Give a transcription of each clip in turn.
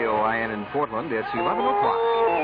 KOIN in Portland. It's 11 o'clock.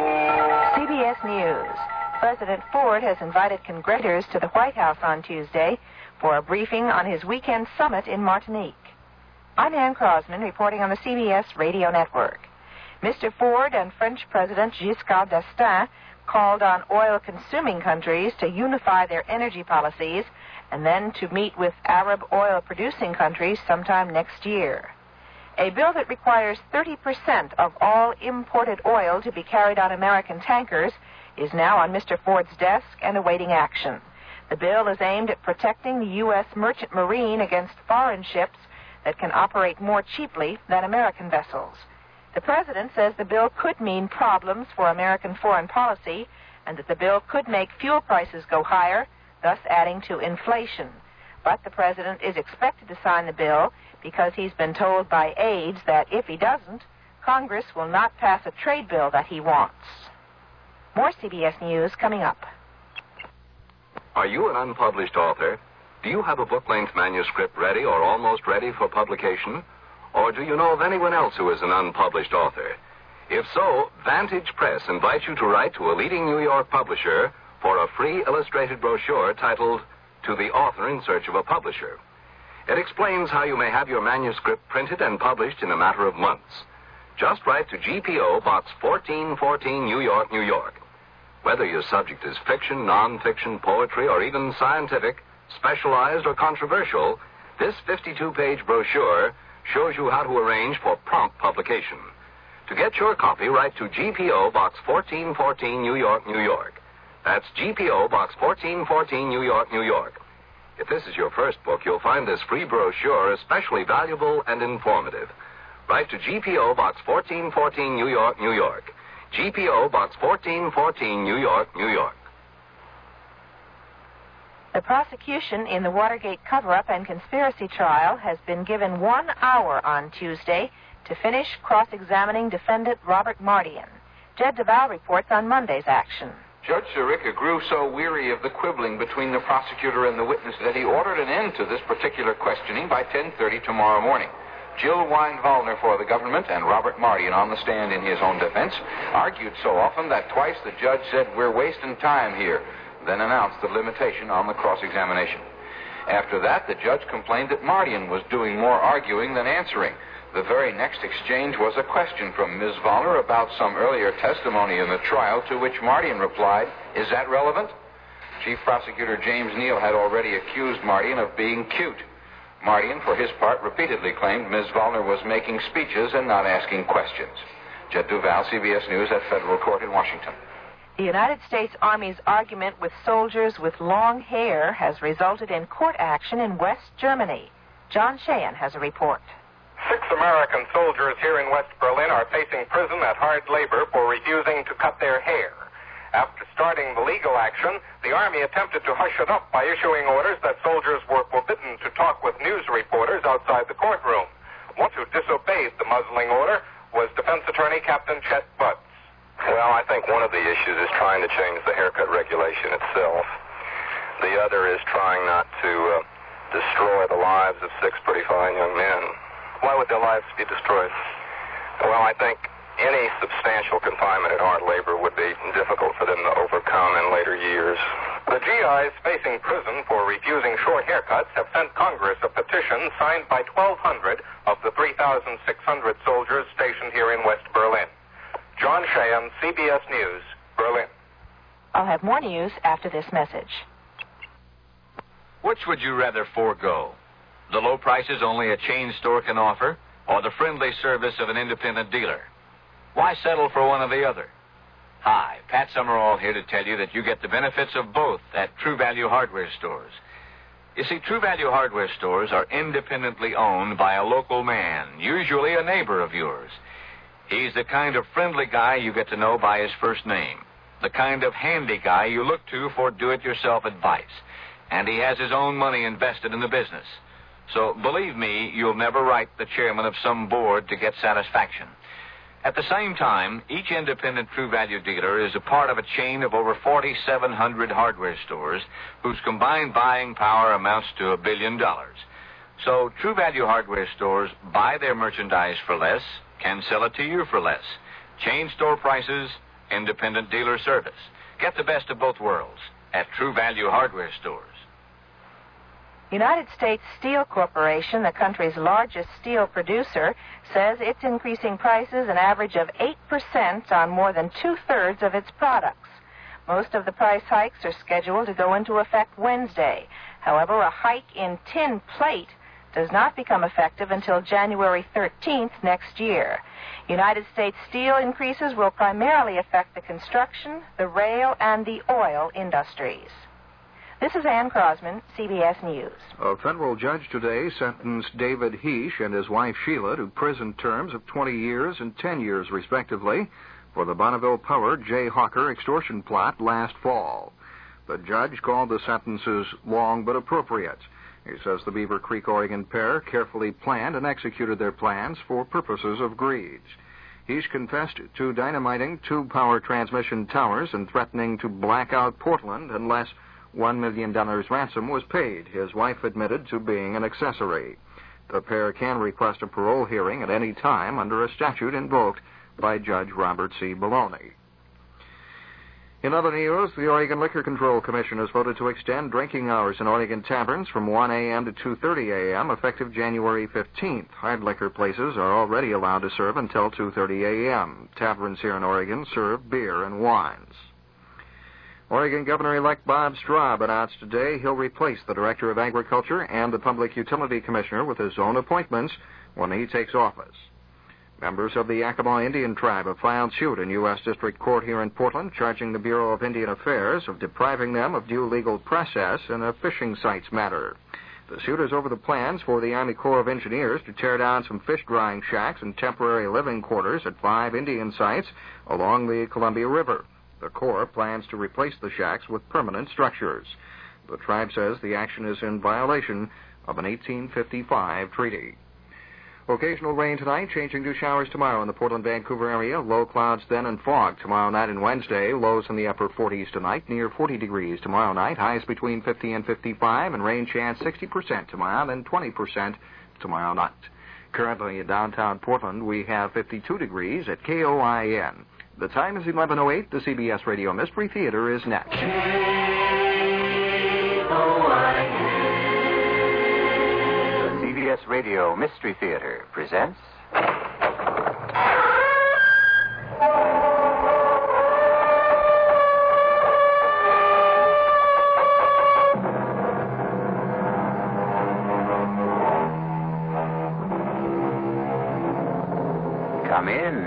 CBS News. President Ford has invited congressors to the White House on Tuesday for a briefing on his weekend summit in Martinique. I'm Ann Crosman reporting on the CBS Radio Network. Mr. Ford and French President Giscard d'Estaing called on oil-consuming countries to unify their energy policies and then to meet with Arab oil-producing countries sometime next year. A bill that requires 30% of all imported oil to be carried on American tankers is now on Mr. Ford's desk and awaiting action. The bill is aimed at protecting the U.S. merchant marine against foreign ships that can operate more cheaply than American vessels. The president says the bill could mean problems for American foreign policy and that the bill could make fuel prices go higher, thus adding to inflation. But the president is expected to sign the bill because he's been told by aides that if he doesn't, Congress will not pass a trade bill that he wants. More CBS News coming up. Are you an unpublished author? Do you have a book-length manuscript ready or almost ready for publication? Or do you know of anyone else who is an unpublished author? If so, Vantage Press invites you to write to a leading New York publisher for a free illustrated brochure titled To the Author in Search of a Publisher. It explains how you may have your manuscript printed and published in a matter of months. Just write to GPO Box 1414, New York, New York. Whether your subject is fiction, non-fiction, poetry, or even scientific, specialized, or controversial, this 52-page brochure shows you how to arrange for prompt publication. To get your copy, write to GPO Box 1414, New York, New York. That's GPO Box 1414, New York, New York. If this is your first book, you'll find this free brochure especially valuable and informative. Write to GPO Box 1414, New York, New York. GPO Box 1414, New York, New York. The prosecution in the Watergate cover-up and conspiracy trial has been given 1 hour on Tuesday to finish cross-examining defendant Robert Mardian. Jed DeVal reports on Monday's action. Judge Sirica grew so weary of the quibbling between the prosecutor and the witness that he ordered an end to this particular questioning by 10:30 tomorrow morning. Jill Wine-Vollner for the government and Robert Mardian on the stand in his own defense argued so often that twice the judge said, "We're wasting time here," then announced the limitation on the cross-examination. After that, the judge complained that Mardian was doing more arguing than answering. The very next exchange was a question from Ms. Vollner about some earlier testimony in the trial, to which Mardian replied, "Is that relevant?" Chief Prosecutor James Neal had already accused Mardian of being cute. Mardian, for his part, repeatedly claimed Ms. Vollner was making speeches and not asking questions. Jed Duval, CBS News at Federal Court in Washington. The United States Army's argument with soldiers with long hair has resulted in court action in West Germany. John Sheehan has a report. 6 American soldiers here in West Berlin are facing prison at hard labor for refusing to cut their hair. After starting the legal action, the Army attempted to hush it up by issuing orders that soldiers were forbidden to talk with news reporters outside the courtroom. One who disobeyed the muzzling order was Defense Attorney Captain Chet Butts. Well, I think one of the issues is trying to change the haircut regulation itself. The other is trying not to destroy the lives of 6 pretty fine young men. Why would their lives be destroyed? Well, I think any substantial confinement in hard labor would be difficult for them to overcome in later years. The GIs facing prison for refusing short haircuts have sent Congress a petition signed by 1,200 of the 3,600 soldiers stationed here in West Berlin. John Sheehan, CBS News, Berlin. I'll have more news after this message. Which would you rather forego? The low prices only a chain store can offer, or the friendly service of an independent dealer? Why settle for one or the other? Hi, Pat Summerall here to tell you that you get the benefits of both at True Value Hardware stores. You see, True Value Hardware stores are independently owned by a local man, usually a neighbor of yours. He's the kind of friendly guy you get to know by his first name, the kind of handy guy you look to for do-it-yourself advice, and he has his own money invested in the business. So, believe me, you'll never write the chairman of some board to get satisfaction. At the same time, each independent True Value dealer is a part of a chain of over 4,700 hardware stores whose combined buying power amounts to $1 billion. So, True Value hardware stores buy their merchandise for less, can sell it to you for less. Chain store prices, independent dealer service. Get the best of both worlds at True Value Hardware stores. United States Steel Corporation, the country's largest steel producer, says it's increasing prices an average of 8% on more than two-thirds of its products. Most of the price hikes are scheduled to go into effect Wednesday. However, a hike in tin plate does not become effective until January 13th next year. United States Steel increases will primarily affect the construction, the rail, and the oil industries. This is Ann Crosman, CBS News. A federal judge today sentenced David Heesh and his wife Sheila to prison terms of 20 years and 10 years, respectively, for the Bonneville Power J. Hawker extortion plot last fall. The judge called the sentences long but appropriate. He says the Beaver Creek, Oregon pair carefully planned and executed their plans for purposes of greed. Heesh confessed to dynamiting 2 power transmission towers and threatening to black out Portland unless $1 million ransom was paid. His wife admitted to being an accessory. The pair can request a parole hearing at any time under a statute invoked by Judge Robert C. Maloney. In other news, the Oregon Liquor Control Commission has voted to extend drinking hours in Oregon taverns from 1 a.m. to 2:30 a.m. effective January 15th. Hard liquor places are already allowed to serve until 2:30 a.m. Taverns here in Oregon serve beer and wines. Oregon Governor-elect Bob Straub announced today he'll replace the Director of Agriculture and the Public Utility Commissioner with his own appointments when he takes office. Members of the Yakima Indian tribe have filed suit in U.S. District Court here in Portland, charging the Bureau of Indian Affairs of depriving them of due legal process in a fishing sites matter. The suit is over the plans for the Army Corps of Engineers to tear down some fish drying shacks and temporary living quarters at 5 Indian sites along the Columbia River. The Corps plans to replace the shacks with permanent structures. The tribe says the action is in violation of an 1855 treaty. Occasional rain tonight, changing to showers tomorrow in the Portland-Vancouver area. Low clouds then and fog tomorrow night and Wednesday. Lows in the upper 40s tonight, near 40 degrees tomorrow night. Highs between 50 and 55, and rain chance 60% tomorrow, then 20% tomorrow night. Currently in downtown Portland, we have 52 degrees at KOIN. The time is 11:08. The CBS Radio Mystery Theater is next. The CBS Radio Mystery Theater presents... Come in.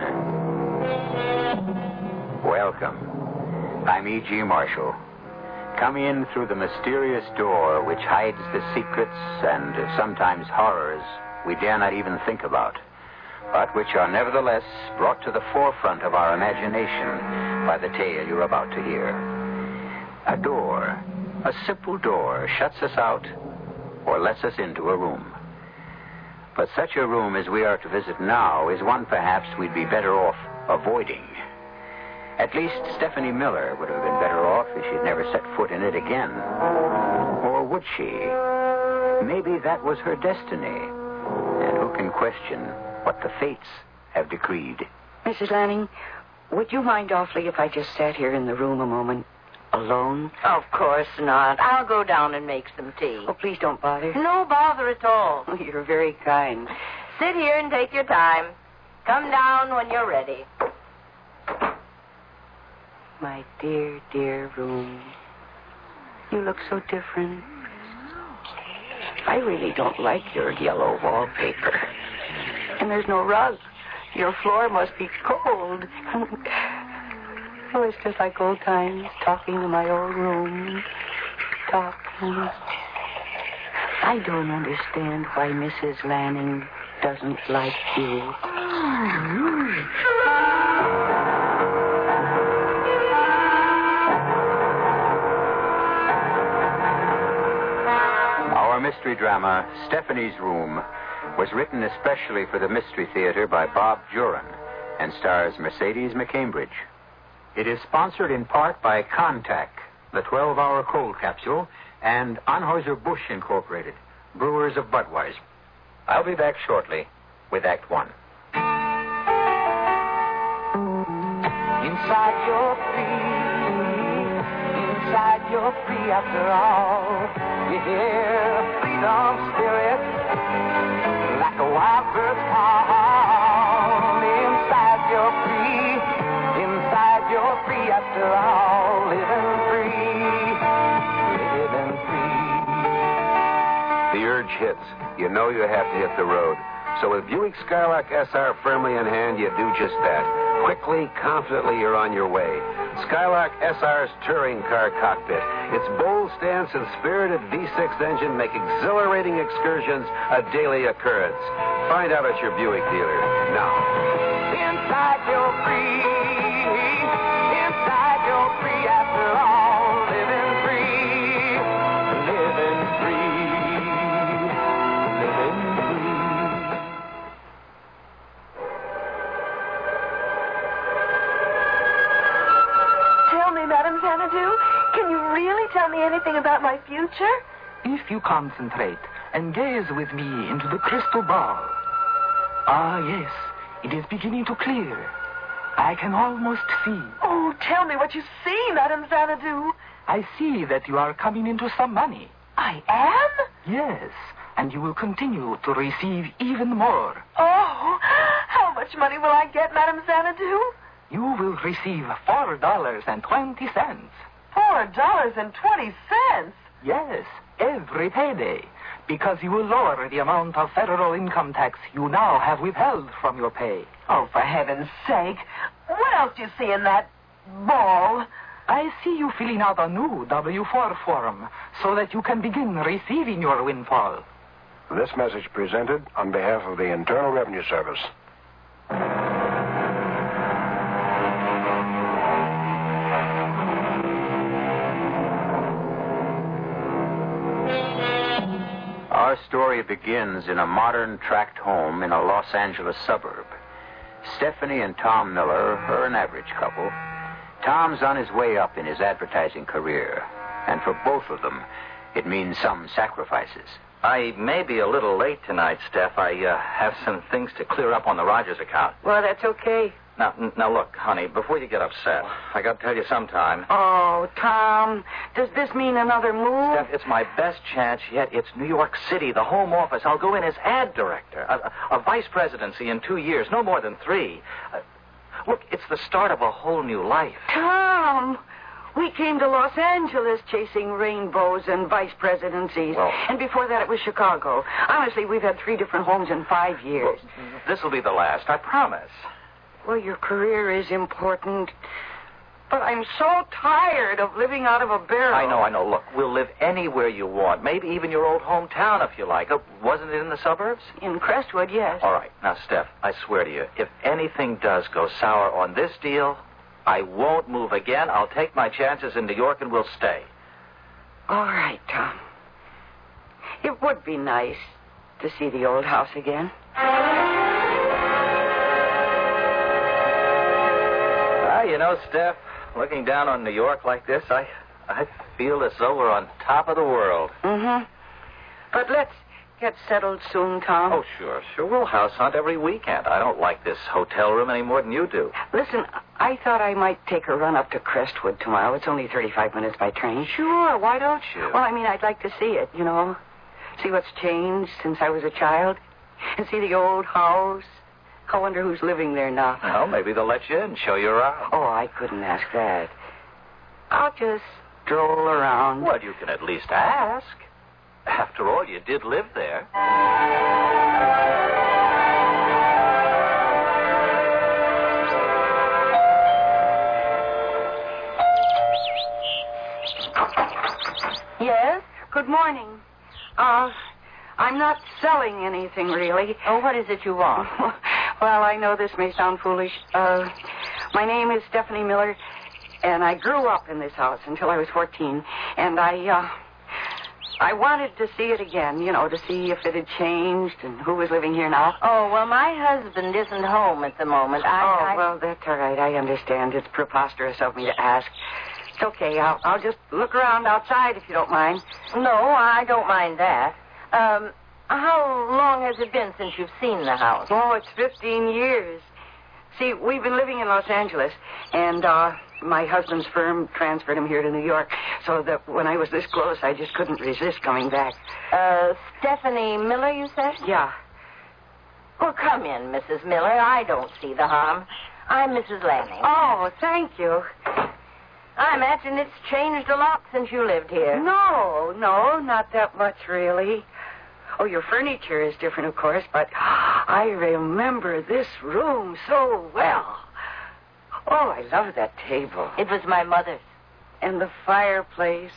Welcome. I'm E.G. Marshall. Come in through the mysterious door which hides the secrets and sometimes horrors we dare not even think about, but which are nevertheless brought to the forefront of our imagination by the tale you're about to hear. A door, a simple door, shuts us out or lets us into a room. But such a room as we are to visit now is one perhaps we'd be better off avoiding. At least Stephanie Miller would have been better off if she'd never set foot in it again. Or would she? Maybe that was her destiny. And who can question what the fates have decreed? Mrs. Lanning, would you mind awfully if I just sat here in the room a moment, alone? Of course not. I'll go down and make some tea. Oh, please don't bother. No bother at all. Oh, you're very kind. Sit here and take your time. Come down when you're ready. My dear, dear room. You look so different. I really don't like your yellow wallpaper. And there's no rug. Your floor must be cold. Oh, it's just like old times, talking in my old room. Talking. I don't understand why Mrs. Lanning doesn't like you. Our mystery drama, Stephanie's Room, was written especially for the Mystery Theater by Bob Juran and stars Mercedes McCambridge. It is sponsored in part by Contac, the 12-hour cold capsule, and Anheuser-Busch Incorporated, brewers of Budweiser. I'll be back shortly with Act One. Inside you're free. Inside you're free after all. You hear freedom spirit like a wild bird's call. Inside you're free. Inside you're free after all. Living free. Living free. The urge hits. You know you have to hit the road. So with Buick Skylark SR firmly in hand, you do just that. Quickly, confidently, you're on your way. Skylark SR's touring car cockpit. Its bold stance and spirited V6 engine make exhilarating excursions a daily occurrence. Find out at your Buick dealer now. Inside you're free. Inside you're free after all. Living free. Living free. Living free. Tell me, Madame Xanadu, can you really tell me anything about my future? If you concentrate and gaze with me into the crystal ball. Ah, yes, it is beginning to clear. I can almost see. Oh, tell me what you see, Madame Xanadu. I see that you are coming into some money. I am? Yes, and you will continue to receive even more. Oh, how much money will I get, Madame Xanadu? You will receive $4.20. $4.20? Yes, every payday, because you will lower the amount of federal income tax you now have withheld from your pay. Oh, for heaven's sake. What else do you see in that ball? I see you filling out a new W-4 form so that you can begin receiving your windfall. This message presented on behalf of the Internal Revenue Service. Our story begins in a modern tract home in a Los Angeles suburb. Stephanie and Tom Miller are an average couple. Tom's on his way up in his advertising career, and for both of them, it means some sacrifices. I may be a little late tonight, Steph. I have some things to clear up on the Rogers account. Well, that's okay. Now, look, honey, before you get upset, I got to tell you sometime. Oh, Tom, does this mean another move? Steph, it's my best chance yet. It's New York City, the home office. I'll go in as ad director. A vice presidency in 2 years, no more than 3. Look, it's the start of a whole new life. Tom, we came to Los Angeles chasing rainbows and vice presidencies. Well, and before that, it was Chicago. Honestly, we've had 3 different homes in 5 years. Well, this will be the last, I promise. Well, your career is important, but I'm so tired of living out of a barrel. I know. Look, we'll live anywhere you want. Maybe even your old hometown, if you like. Wasn't it in the suburbs? In Crestwood, yes. All right. Now, Steph, I swear to you, if anything does go sour on this deal, I won't move again. I'll take my chances in New York and we'll stay. All right, Tom. It would be nice to see the old house again. You know, Steph, looking down on New York like this, I feel as though we're on top of the world. Mm-hmm. But let's get settled soon, Tom. Oh, sure. We'll house hunt every weekend. I don't like this hotel room any more than you do. Listen, I thought I might take a run up to Crestwood tomorrow. It's only 35 minutes by train. Sure, why don't you? Well, I'd like to see it, See what's changed since I was a child. And see the old house. I wonder who's living there now. Well, maybe they'll let you in and show you around. Oh, I couldn't ask that. I'll just stroll around. Well, you can at least ask. After all, you did live there. Yes? Good morning. I'm not selling anything, really. Oh, what is it you want? Well, I know this may sound foolish. My name is Stephanie Miller, and I grew up in this house until I was 14. And I wanted to see it again, to see if it had changed and who was living here now. Oh, well, my husband isn't home at the moment. Well, that's all right. I understand. It's preposterous of me to ask. It's okay. I'll just look around outside if you don't mind. No, I don't mind that. How long has it been since you've seen the house? Oh, it's 15 years. See, we've been living in Los Angeles, and my husband's firm transferred him here to New York, so that when I was this close, I just couldn't resist coming back. Stephanie Miller, you said? Yeah. Well, come in, Mrs. Miller. I don't see the harm. I'm Mrs. Lanning. Oh, thank you. I imagine it's changed a lot since you lived here. No, not that much, really. Oh, your furniture is different, of course, but I remember this room so well. Oh, I love that table. It was my mother's. And the fireplace.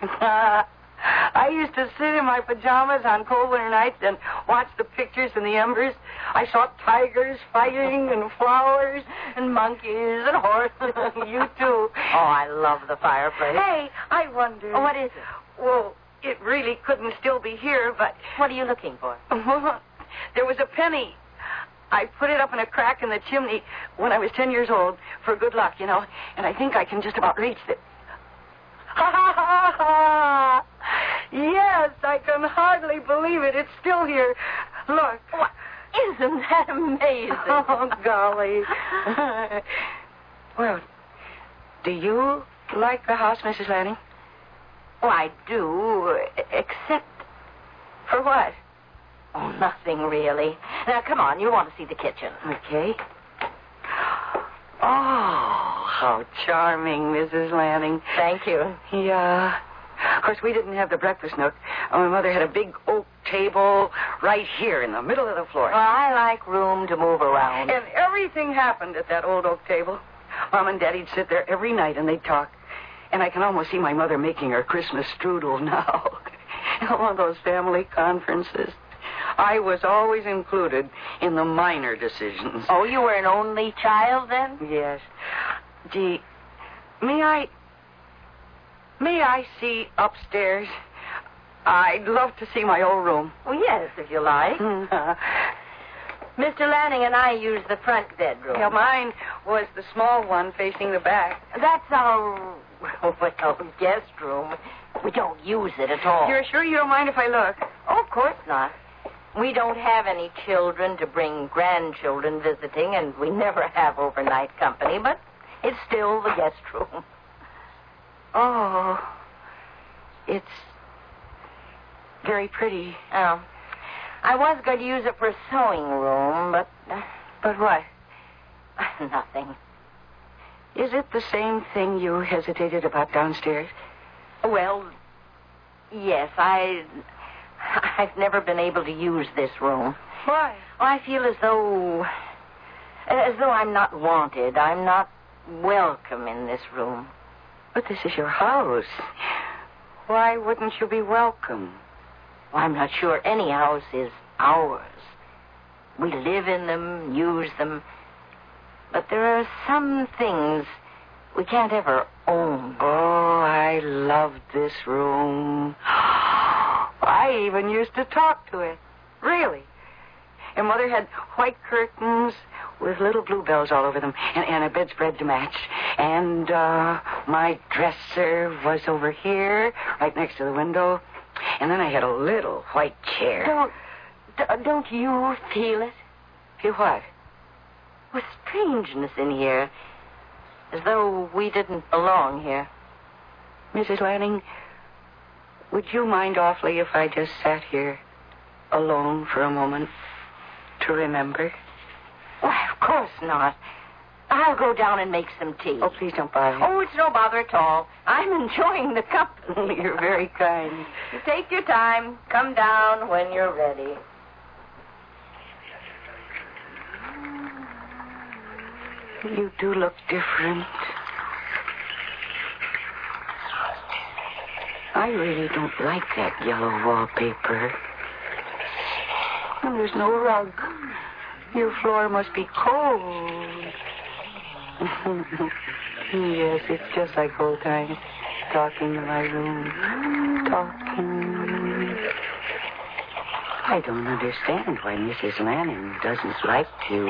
I used to sit in my pajamas on cold winter nights and watch the pictures in the embers. I saw tigers fighting and flowers and monkeys and horses. You too. Oh, I love the fireplace. Hey, I wonder. Oh, what is it? Well, it really couldn't still be here, but... What are you looking for? There was a penny. I put it up in a crack in the chimney when I was 10 years old for good luck, you know, and I think I can just about reach it. Ha, ha, ha, ha! Yes, I can hardly believe it. It's still here. Look. Well, isn't that amazing? Oh, golly. Well, do you like the house, Mrs. Lanning? Oh, I do, except... For what? Oh, nothing really. Now, come on, you want to see the kitchen. Okay. Oh, how charming, Mrs. Lanning. Thank you. Yeah. Of course, we didn't have the breakfast nook. My mother had a big oak table right here in the middle of the floor. Well, I like room to move around. And everything happened at that old oak table. Mom and Daddy'd sit there every night and they'd talk. And I can almost see my mother making her Christmas strudel now. One of those family conferences. I was always included in the minor decisions. Oh, you were an only child then? Yes. Gee, may I see upstairs? I'd love to see my old room. Well, yes, if you like. Mr. Lanning and I use the front bedroom. Yeah, mine was the small one facing the back. That's our, guest room. We don't use it at all. You're sure you don't mind if I look? Oh, of course not. We don't have any children to bring grandchildren visiting, and we never have overnight company, but it's still the guest room. Oh, it's very pretty. Oh. I was going to use it for a sewing room, but... But what? Nothing. Is it the same thing you hesitated about downstairs? Well, yes, I've never been able to use this room. Why? Well, I feel as though I'm not wanted. I'm not welcome in this room. But this is your house. Why wouldn't you be welcome? Well, I'm not sure any house is ours. We live in them, use them. But there are some things we can't ever own. Oh, I love this room. I even used to talk to it. Really. And Mother had white curtains with little bluebells all over them and a bedspread to match. And my dresser was over here, right next to the window. And then I had a little white chair. Don't you feel it? Feel what? With strangeness in here. As though we didn't belong here. Mrs. Lanning, would you mind awfully if I just sat here alone for a moment to remember? Why, of course not. I'll go down and make some tea. Oh, please don't bother. Oh, it's no bother at all. I'm enjoying the company. You're very kind. You take your time. Come down when you're ready. You do look different. I really don't like that yellow wallpaper. And there's no rug. Your floor must be cold. Yes, it's just like old times. Talking in my room. Talking. I don't understand why Mrs. Lanning doesn't like to.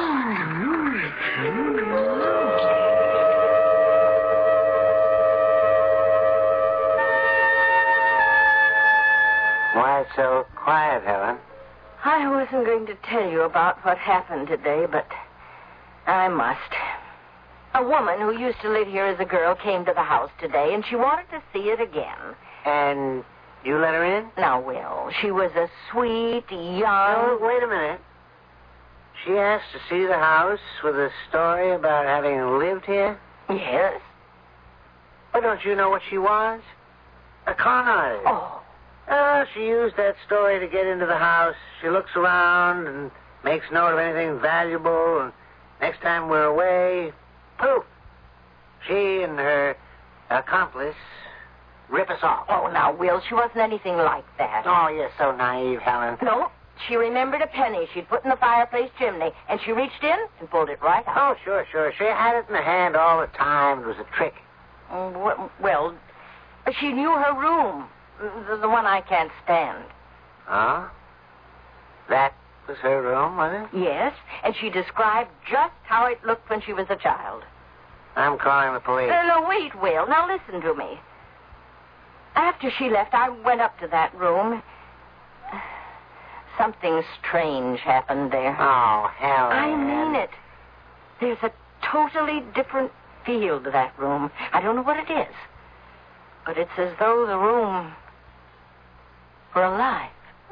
Why so quiet, Helen? I wasn't going to tell you about what happened today, but I must. A woman who used to live here as a girl came to the house today, and she wanted to see it again. And you let her in? Now, Will, she was a sweet, young... No, wait a minute. She asked to see the house with a story about having lived here? Yes. Well, don't you know what she was? A con artist. Oh, she used that story to get into the house. She looks around and makes note of anything valuable, and next time we're away, poof, she and her accomplice rip us off. Oh, now, Will, she wasn't anything like that. Oh, you're so naive, Helen. No, she remembered a penny she'd put in the fireplace chimney, and she reached in and pulled it right out. Oh, sure. She had it in her hand all the time. It was a trick. Well, she knew her room, the one I can't stand. Oh? That was her room, was it? Yes, and she described just how it looked when she was a child. I'm calling the police. No, wait, Will. Now listen to me. After she left, I went up to that room. Something strange happened there. Oh, Helen. I mean it. There's a totally different feel to that room. I don't know what it is, but it's as though the room were alive.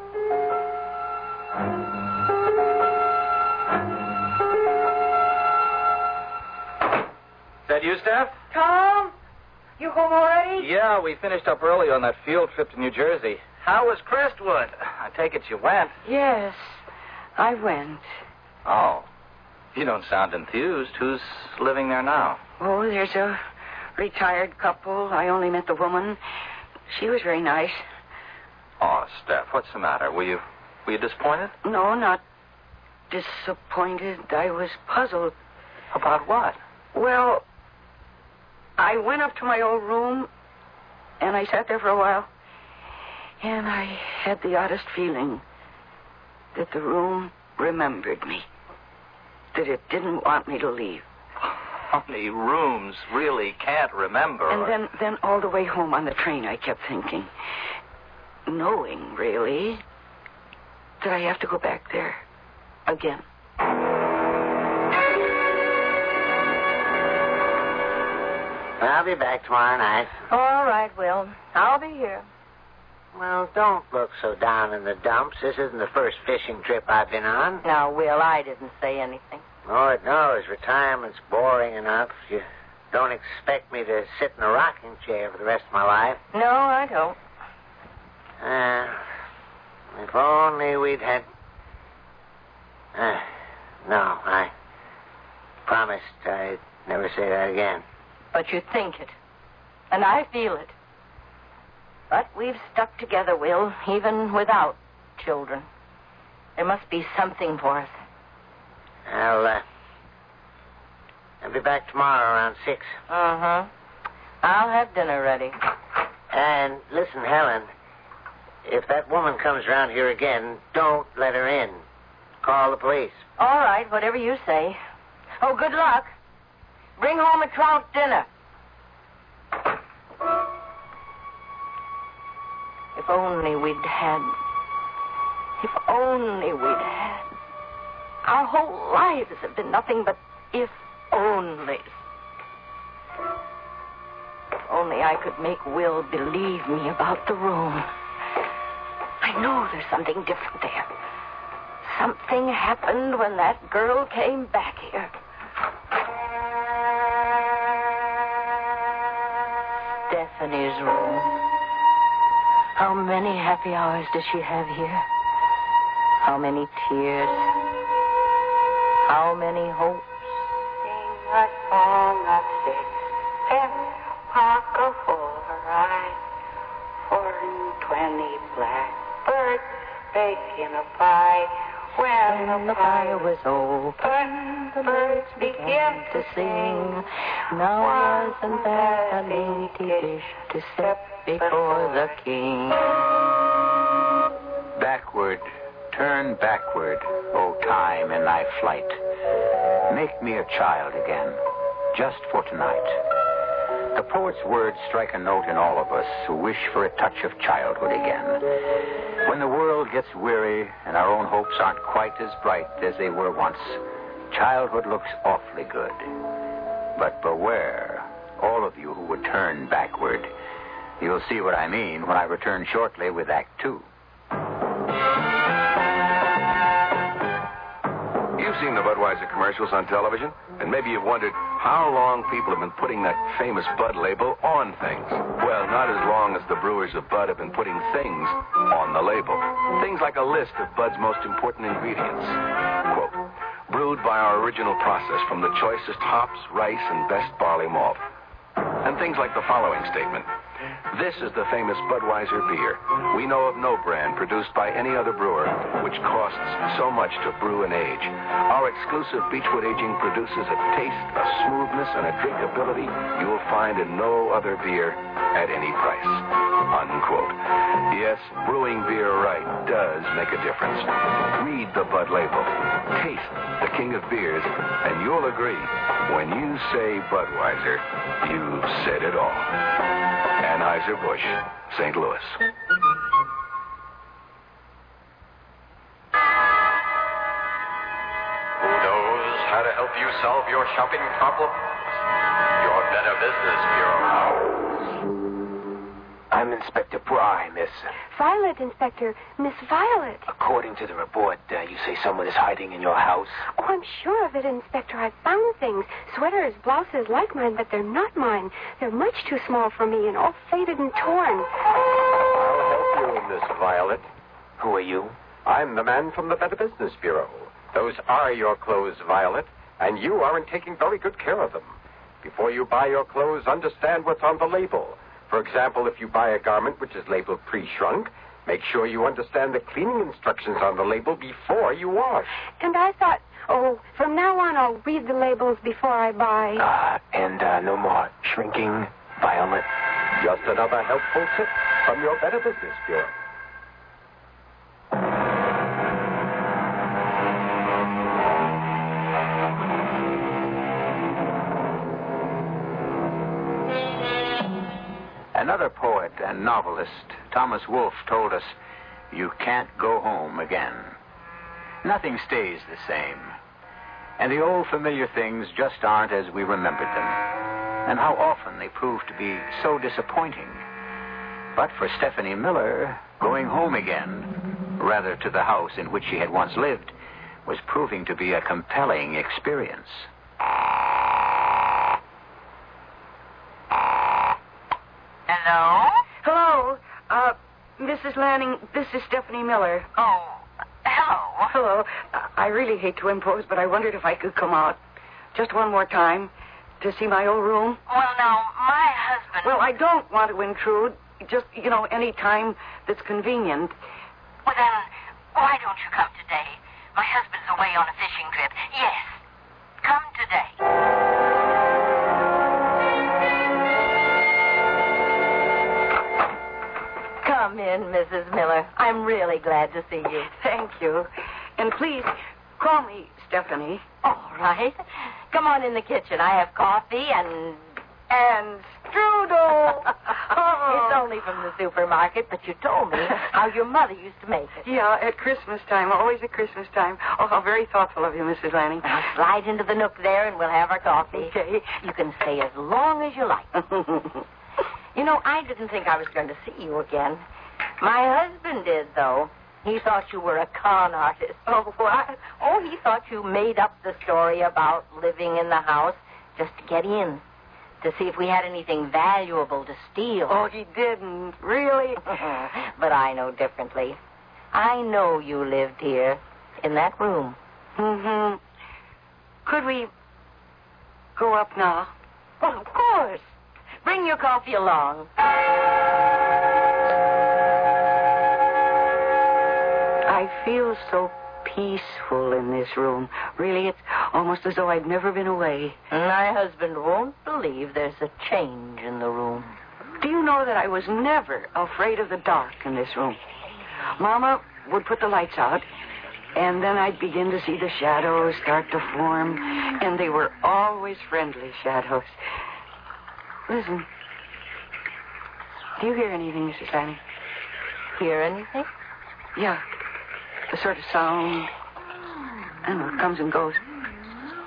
Is that you, Steph? Tom, you home already? Yeah, we finished up early on that field trip to New Jersey. How was Crestwood? I take it you went. Yes, I went. Oh. You don't sound enthused. Who's living there now? Oh, there's a retired couple. I only met the woman. She was very nice. Oh, Steph, what's the matter? Were you disappointed? No, not disappointed. I was puzzled. About what? Well, I went up to my old room, and I sat there for a while, and I had the oddest feeling that the room remembered me, that it didn't want me to leave. Honey, rooms really can't remember. And then all the way home on the train, I kept thinking, knowing, really, that I have to go back there again. I'll be back tomorrow night. All right, Will. I'll be here. Well, don't look so down in the dumps. This isn't the first fishing trip I've been on. Now, Will, I didn't say anything. Lord knows, retirement's boring enough. You don't expect me to sit in a rocking chair for the rest of my life. No, I don't. If only we'd had... no, I promised I'd never say that again. But you think it. And I feel it. But we've stuck together, Will, even without children. There must be something for us. I'll be back tomorrow around 6. Uh-huh. I'll have dinner ready. And listen, Helen, if that woman comes around here again, don't let her in. Call the police. All right, whatever you say. Oh, good luck. Bring home a trout dinner. If only we'd had. If only we'd had. Our whole lives have been nothing but if onlys. If only I could make Will believe me about the room. I know there's something different there. Something happened when that girl came back here. Stephanie's room. How many happy hours does she have here? How many tears? How many hopes? Sing a song of 6, and Parker for her eyes, 4 and 20 blackbirds baking a pie. When the pie was open, the birds began to sing. Now wasn't that a dainty dish to set before the king? Backward, turn backward, O time, in thy flight. Make me a child again, just for tonight. The poet's words strike a note in all of us who wish for a touch of childhood again. When the world gets weary and our own hopes aren't quite as bright as they were once, childhood looks awfully good. But beware, all of you who would turn backward. You'll see what I mean when I return shortly with Act 2. You've seen the Budweiser commercials on television, and maybe you've wondered how long people have been putting that famous Bud label on things. Well, not as long as the brewers of Bud have been putting things on the label. Things like a list of Bud's most important ingredients. Quote, brewed by our original process from the choicest hops, rice, and best barley malt. And things like the following statement. This is the famous Budweiser beer. We know of no brand produced by any other brewer which costs so much to brew and age. Our exclusive Beechwood aging produces a taste, a smoothness, and a drinkability you will find in no other beer at any price. Unquote. Yes, brewing beer right does make a difference. Read the Bud label. Taste the king of beers, and you'll agree. When you say Budweiser, you've said it all. Anheuser-Busch, St. Louis. Who knows how to help you solve your shopping problems? Your Better Business Bureau. I'm Inspector Bry, Miss. Violet, Inspector. Miss Violet. According to the report, you say someone is hiding in your house? Oh, I'm sure of it, Inspector. I've found things. Sweaters, blouses like mine, but they're not mine. They're much too small for me and all faded and torn. I'll help you, Miss Violet. Who are you? I'm the man from the Better Business Bureau. Those are your clothes, Violet, and you aren't taking very good care of them. Before you buy your clothes, understand what's on the label. For example, if you buy a garment which is labeled pre-shrunk, make sure you understand the cleaning instructions on the label before you wash. And I thought, from now on I'll read the labels before I buy. And no more shrinking, Violet. Just another helpful tip from your Better Business Bureau. Another poet and novelist, Thomas Wolfe, told us, you can't go home again. Nothing stays the same. And the old familiar things just aren't as we remembered them. And how often they prove to be so disappointing. But for Stephanie Miller, going home again, rather to the house in which she had once lived, was proving to be a compelling experience. Hello? Hello. Mrs. Lanning, this is Stephanie Miller. Oh, hello. Hello. I really hate to impose, but I wondered if I could come out just one more time to see my old room. Well, now, my husband... Well, I don't want to intrude. Just, any time that's convenient. Well, then, why don't you come today? My husband's away on a fishing trip. Yes, come today. Come in, Mrs. Miller. I'm really glad to see you. Thank you. And please, call me Stephanie. All right. Come on in the kitchen. I have coffee and strudel. It's only from the supermarket, but you told me how your mother used to make it. Yeah, at Christmas time. Always at Christmas time. Oh, how very thoughtful of you, Mrs. Lanning. Now, slide into the nook there and we'll have our coffee. Okay. You can stay as long as you like. I didn't think I was going to see you again. My husband did, though. He thought you were a con artist. Oh, what? Oh, he thought you made up the story about living in the house just to get in, to see if we had anything valuable to steal. Oh, he didn't. Really? But I know differently. I know you lived here, in that room. Mm-hmm. Could we go up now? Well, of course. Bring your coffee along. I feel so peaceful in this room. Really, it's almost as though I'd never been away. My husband won't believe there's a change in the room. Do you know that I was never afraid of the dark in this room? Mama would put the lights out, and then I'd begin to see the shadows start to form, and they were always friendly shadows. Listen. Do you hear anything, Mrs. Lanning? Hear anything? Yeah. The sort of sound. I don't know, it comes and goes.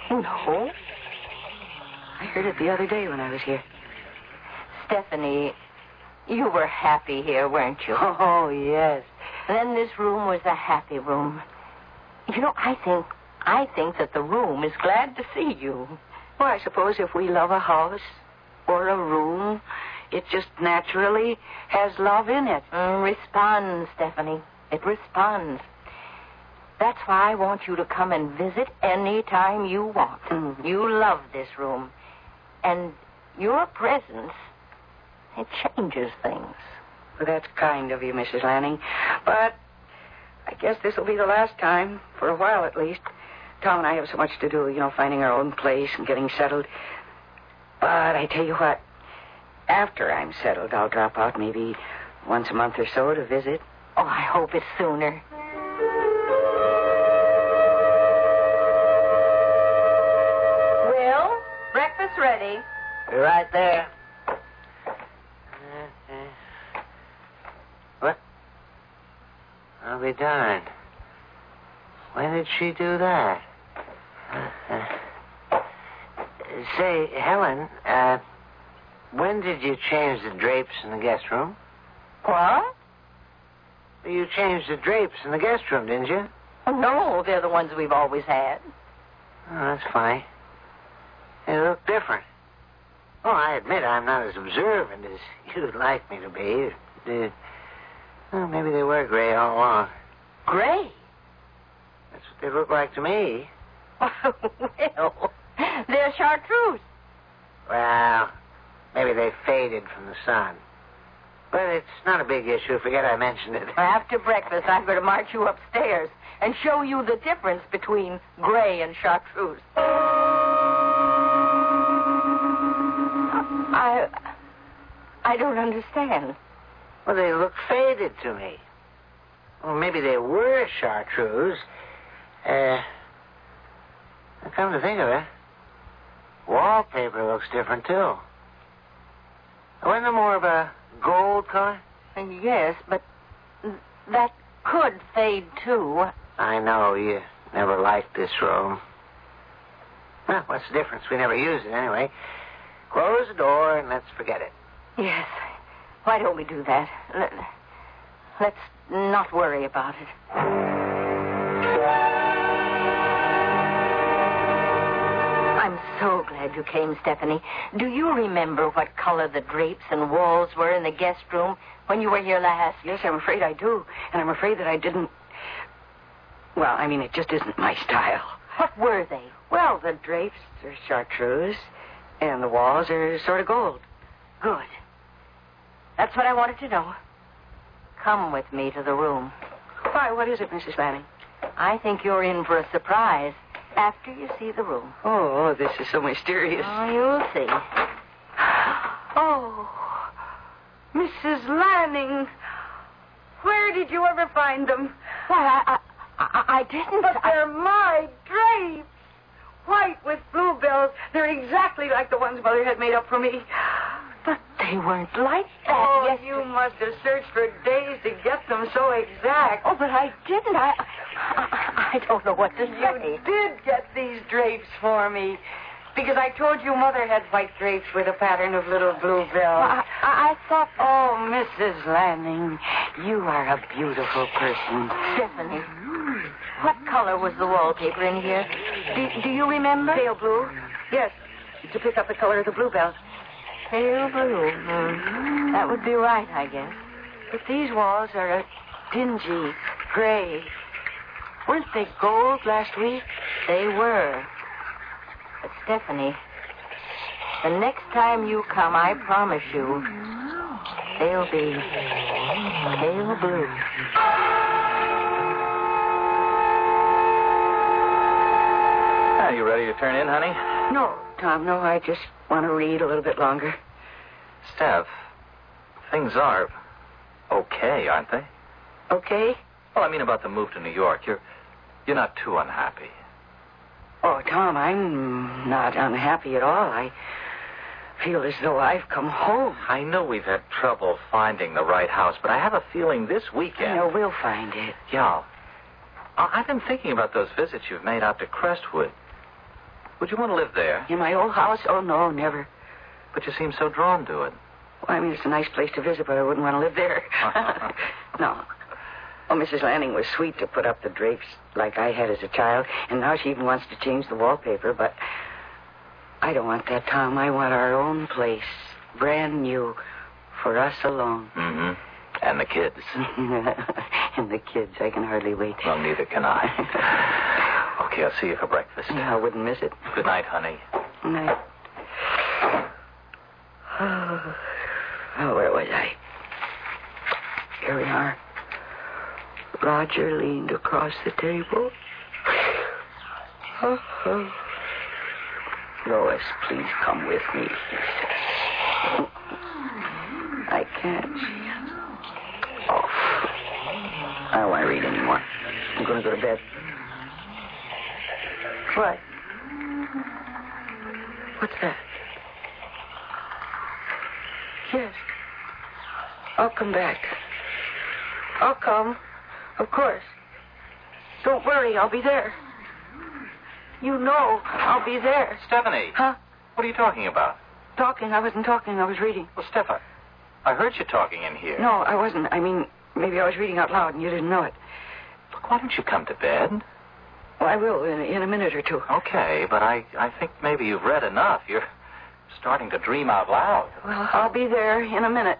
No. I heard it the other day when I was here. Stephanie, you were happy here, weren't you? Oh, yes. Then this room was a happy room. You know, I think that the room is glad to see you. Well, I suppose if we love a house or a room, it just naturally has love in it. Responds, Stephanie. It responds. That's why I want you to come and visit any time you want. Mm-hmm. You love this room. And your presence, it changes things. Well, that's kind of you, Mrs. Lanning. But I guess this will be the last time, for a while at least. Tom and I have so much to do, finding our own place and getting settled. But I tell you what, after I'm settled, I'll drop out maybe once a month or so to visit. Oh, I hope it's sooner. Will, breakfast ready. You're right there. What? I'll be darned. When did she do that? Say, Helen, when did you change the drapes in the guest room? What? You changed the drapes in the guest room, didn't you? Oh, no, they're the ones we've always had. Oh, that's funny. They look different. Oh, I admit I'm not as observant as you'd like me to be. Well, maybe they were gray all along. Gray? That's what they look like to me. Well, they're chartreuse. Well, maybe they faded from the sun. But it's not a big issue. Forget I mentioned it. After breakfast, I'm going to march you upstairs and show you the difference between gray and chartreuse. I don't understand. Well, they look faded to me. Well, maybe they were chartreuse. Come to think of it, wallpaper looks different, too. Wasn't there more of a gold color? Yes, but that could fade, too. I know. You never liked this room. Well, what's the difference? We never use it anyway. Close the door and let's forget it. Yes. Why don't we do that? Let's not worry about it. I'm so glad you came, Stephanie. Do you remember what color the drapes and walls were in the guest room when you were here last? Yes, I'm afraid I do. And I'm afraid that I didn't... Well, I mean, it just isn't my style. What were they? Well, the drapes are chartreuse, and the walls are sort of gold. Good. That's what I wanted to know. Come with me to the room. Why, what is it, Mrs. Lanning? I think you're in for a surprise after you see the room. Oh, this is so mysterious. Oh, you'll see. Oh, Mrs. Lanning, where did you ever find them? Why, I didn't. But they're my drapes. White with bluebells. They're exactly like the ones Mother had made up for me. But they weren't like that. Oh, yes, you must have searched for days to get them so exact. Oh, but I didn't. I don't know what to say. You did get these drapes for me. Because I told you Mother had white drapes with a pattern of little bluebells. I thought... Oh, Mrs. Lanning, you are a beautiful person. Stephanie, what color was the wallpaper in here? Do you remember? Pale blue. Yes, to pick up the color of the bluebells. Pale blue. That would be right, I guess. But these walls are a dingy gray. Weren't they gold last week? They were. But, Stephanie, the next time you come, I promise you, they'll be pale blue. Are you ready to turn in, honey? No, Tom, no. I just want to read a little bit longer. Steph, things are okay, aren't they? Okay? Well, I mean about the move to New York. You're not too unhappy. Oh, Tom, I'm not unhappy at all. I feel as though I've come home. I know we've had trouble finding the right house, but I have a feeling this weekend... I know, we'll find it. Yeah. I've been thinking about those visits you've made out to Crestwood. Would you want to live there? In my old house? Oh, no, never. But you seem so drawn to it. Well, I mean, it's a nice place to visit, but I wouldn't want to live there. No. Well, Mrs. Lanning was sweet to put up the drapes like I had as a child, and now she even wants to change the wallpaper, but I don't want that, Tom. I want our own place, brand new, for us alone. Mm-hmm. And the kids. And the kids. I can hardly wait. Well, neither can I. Okay, I'll see you for breakfast. Yeah, I wouldn't miss it. Good night, honey. Good night. Oh, where was I? Here we are. Roger leaned across the table. Lois, please come with me, he said. I can't. Oh, I don't want to read anymore. I'm going to go to bed. What? What's that? Yes. I'll come back. I'll come. Of course. Don't worry, I'll be there. You know I'll be there. Stephanie. Huh? What are you talking about? Talking? I wasn't talking. I was reading. Well, Steph, I heard you talking in here. No, I wasn't. I mean, maybe I was reading out loud and you didn't know it. Look, why don't you come to bed? Well, I will in a minute or two. Okay, but I think maybe you've read enough. You're starting to dream out loud. Well, I'll be there in a minute.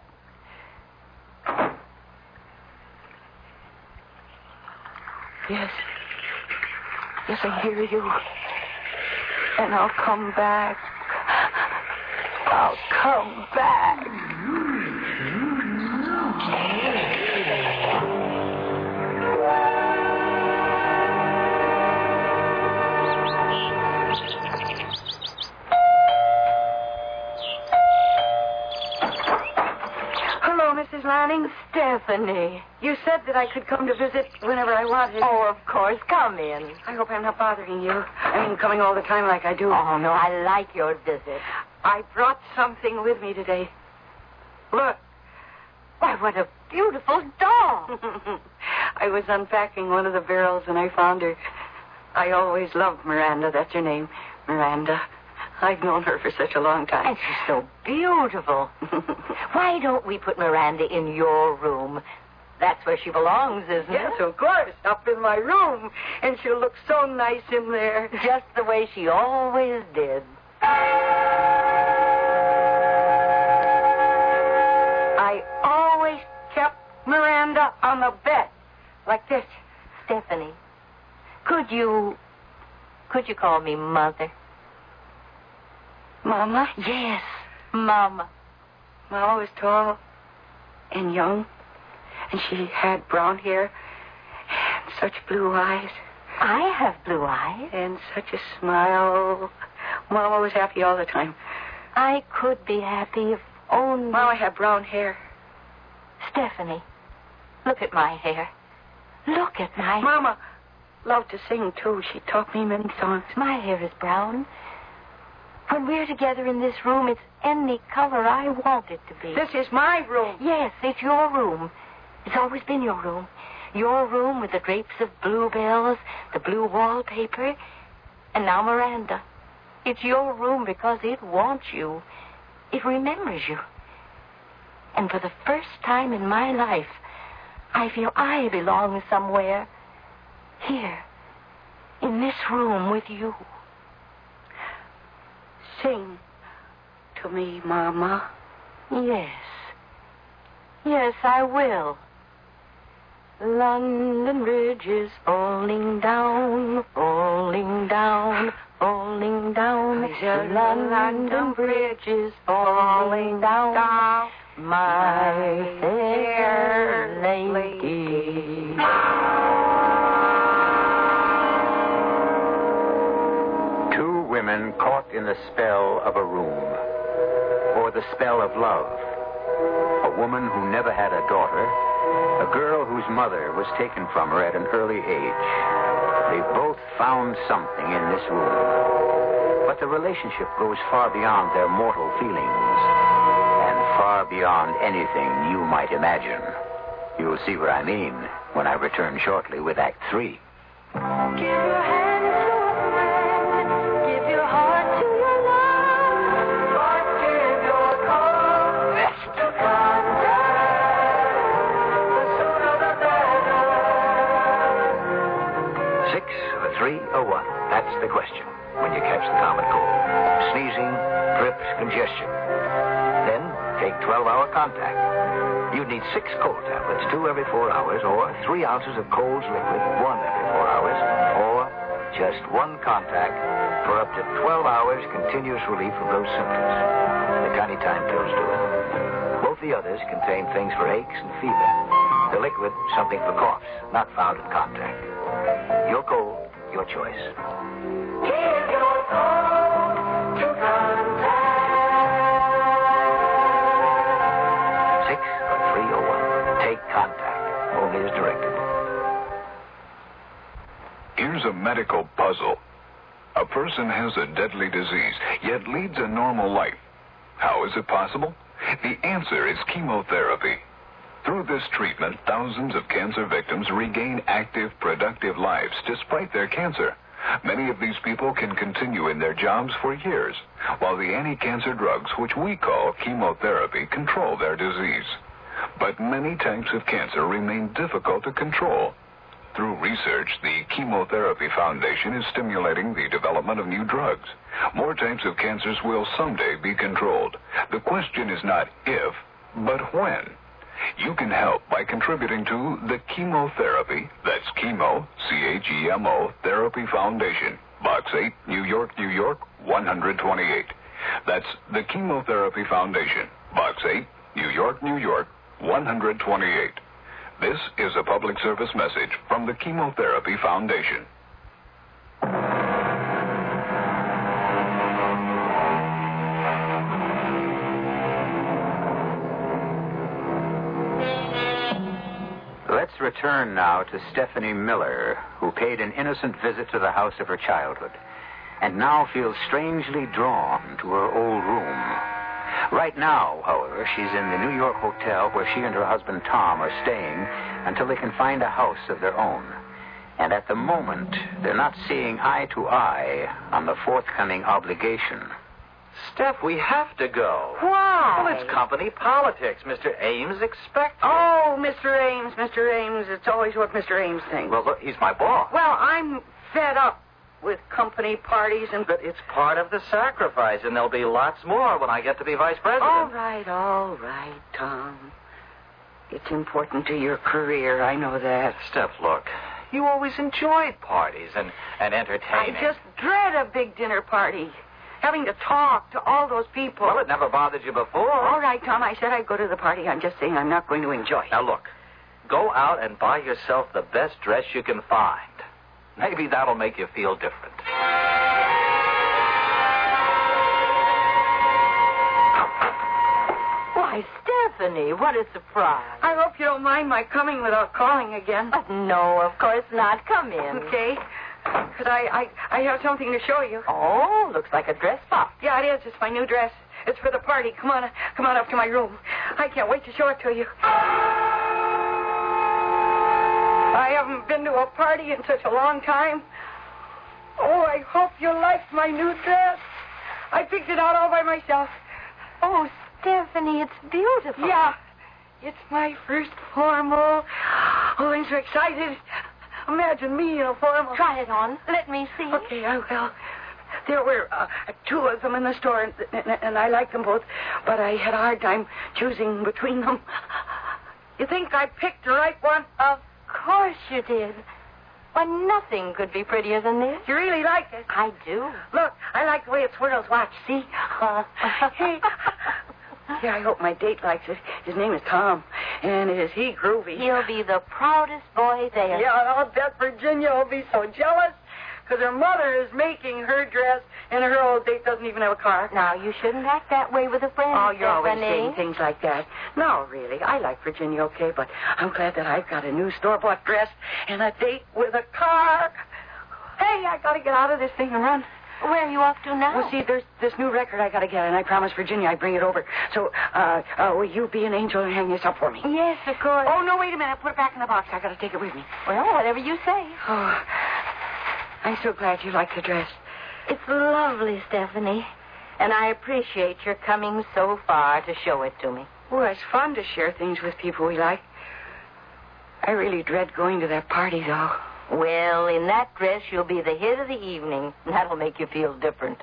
Yes. Yes, I hear you. And I'll come back. I'll come back. Hello, Mrs. Lanning. Stephanie. You said that I could come to visit whenever I wanted. Oh, of course. Come in. I hope I'm not bothering you. I mean, coming all the time like I do. Oh, no, I like your visit. I brought something with me today. Look. Why, what a beautiful doll. I was unpacking one of the barrels and I found her. I always loved Miranda. That's her name, Miranda. I've known her for such a long time. And she's so beautiful. Why don't we put Miranda in your room? That's where she belongs, isn't Yes, it? of course. Up in my room. And she'll look so nice in there. Just the way she always did. I always kept Miranda on the bed. Like this. Stephanie, could you call me Mother? Mama? Yes, Mama. Mama was tall and young, and she had brown hair and such blue eyes. I have blue eyes. And such a smile. Mama was happy all the time. I could be happy if only... Mama had brown hair. Stephanie, look at my hair. Look at my... Mama loved to sing, too. She taught me many songs. My hair is brown. When we're together in this room, it's any color I want it to be. This is my room. Yes, it's your room. It's always been your room. Your room with the drapes of bluebells, the blue wallpaper, and now Miranda. It's your room because it wants you. It remembers you. And for the first time in my life, I feel I belong somewhere. Here, in this room with you. Sing to me, Mama. Yes. Yes, I will. London Bridge is falling down, falling down, falling down. The London Bridge is falling down, my fair lady. Two women caught in the spell of a room, or the spell of love. A woman who never had a daughter, a girl whose mother was taken from her at an early age. They both found something in this room. But the relationship goes far beyond their mortal feelings, and far beyond anything you might imagine. You'll see what I mean when I return shortly with Act 3. Give your hand to a friend. Give your when you catch the common cold. Sneezing, drips, congestion. Then take 12-hour contact. You'd need 6 cold tablets, 2 every 4 hours, or 3 ounces of Cold's liquid, 1 every 4 hours, or just 1 contact for up to 12 hours continuous relief of those symptoms. The tiny time pills do it. Both the others contain things for aches and fever. The liquid, something for coughs, not found in contact. Your cold, your choice. Give your cold to contact. 6 or 3 or 1. Take contact. Only as directed. Here's a medical puzzle. A person has a deadly disease, yet leads a normal life. How is it possible? The answer is chemotherapy. Through this treatment, thousands of cancer victims regain active, productive lives despite their cancer. Many of these people can continue in their jobs for years, while the anti-cancer drugs, which we call chemotherapy, control their disease. But many types of cancer remain difficult to control. Through research, the Chemotherapy Foundation is stimulating the development of new drugs. More types of cancers will someday be controlled. The question is not if, but when. You can help by contributing to the Chemotherapy, that's Chemo, C-H-E-M-O, Therapy Foundation, Box 8, New York, New York, 128. That's the Chemotherapy Foundation, Box 8, New York, New York, 128. This is a public service message from the Chemotherapy Foundation. Let's return now to Stephanie Miller, who paid an innocent visit to the house of her childhood, and now feels strangely drawn to her old room. Right now, however, she's in the New York hotel where she and her husband Tom are staying until they can find a house of their own. And at the moment, they're not seeing eye to eye on the forthcoming obligation. Steph, we have to go. Why? Well, it's company politics. Mr. Ames expects it. Oh, Mr. Ames. It's always what Mr. Ames thinks. Well, look, he's my boss. Well, I'm fed up with company parties and... But it's part of the sacrifice, and there'll be lots more when I get to be vice president. All right, Tom. It's important to your career, I know that. Steph, look, you always enjoyed parties and entertaining. I just dread a big dinner party. Having to talk to all those people. Well, it never bothered you before. All right, Tom, I said I'd go to the party. I'm just saying I'm not going to enjoy it. Now, look, go out and buy yourself the best dress you can find. Maybe that'll make you feel different. Why, Stephanie, what a surprise. I hope you don't mind my coming without calling again. No, of course not. Come in. Okay. Because I have something to show you. Oh, looks like a dress box. Yeah, it is. It's my new dress. It's for the party. Come on up to my room. I can't wait to show it to you. I haven't been to a party in such a long time. Oh, I hope you liked my new dress. I picked it out all by myself. Oh, Stephanie, it's beautiful. Yeah. It's my first formal. Oh, I'm so excited. Imagine me in a formal. Try it on. Let me see. Okay, I will. There were 2 of them in the store, and I liked them both, but I had a hard time choosing between them. You think I picked the right one? Of course you did. Why, nothing could be prettier than this. You really like it? I do. Look, I like the way it swirls. Watch, see? Hey. Yeah, I hope my date likes it. His name is Tom, and is he groovy? He'll be the proudest boy there. Yeah, and I'll bet Virginia will be so jealous because her mother is making her dress, and her old date doesn't even have a car. Now, you shouldn't act that way with a friend, Oh, you're always Stephanie. saying things like that. No, really, I like Virginia, okay, but I'm glad that I've got a new store-bought dress and a date with a car. Hey, I got to get out of this thing and run. Where are you off to now? Well, see, there's this new record I got to get, and I promised Virginia I'd bring it over. So, will you be an angel and hang this up for me? Yes, of course. Oh, no, wait a minute. Put it back in the box. I got to take it with me. Well, whatever you say. Oh, I'm so glad you like the dress. It's lovely, Stephanie. And I appreciate your coming so far to show it to me. Oh, it's fun to share things with people we like. I really dread going to that party, though. Well, in that dress, you'll be the hit of the evening. That'll make you feel different.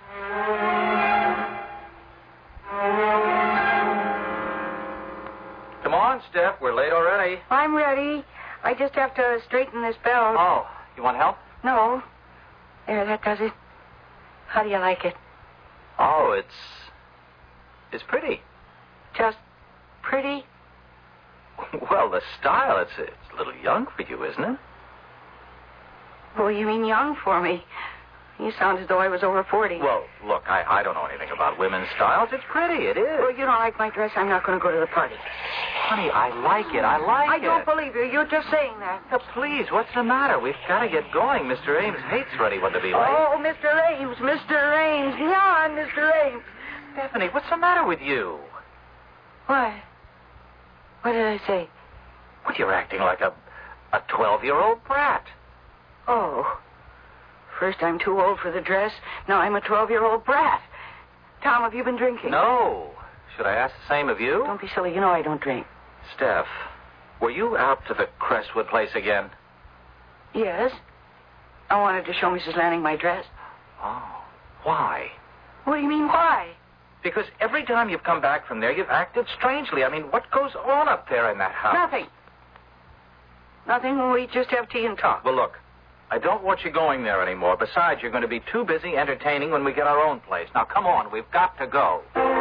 Come on, Steph. We're late already. I'm ready. I just have to straighten this belt. Oh, you want help? No. There, that does it. How do you like it? Oh, it's pretty. Just pretty? Well, the style, it's a little young for you, isn't it? Well, you mean young for me? You sound as though I was over 40. Well, look, I don't know anything about women's styles. It's pretty, it is. Well, you don't like my dress, I'm not going to go to the party. Honey, I like it. I don't believe you. You're just saying that. Now, please, what's the matter? We've got to get going. Mr. Ames hates for anyone to be late. Oh, Mr. Ames, Mr. Ames. Yeah, Mr. Ames. Stephanie, what's the matter with you? What? What did I say? Well, you're acting like a 12-year-old brat. Oh. First I'm too old for the dress. Now I'm a 12-year-old brat. Tom, have you been drinking? No. Should I ask the same of you? Don't be silly. You know I don't drink. Steph, were you out to the Crestwood place again? Yes. I wanted to show Mrs. Lanning my dress. Oh. Why? What do you mean, why? Because every time you've come back from there, you've acted strangely. I mean, what goes on up there in that house? Nothing. Nothing. We just have tea and talk. Well, look, I don't want you going there anymore. Besides, you're going to be too busy entertaining when we get our own place. Now, come on. We've got to go.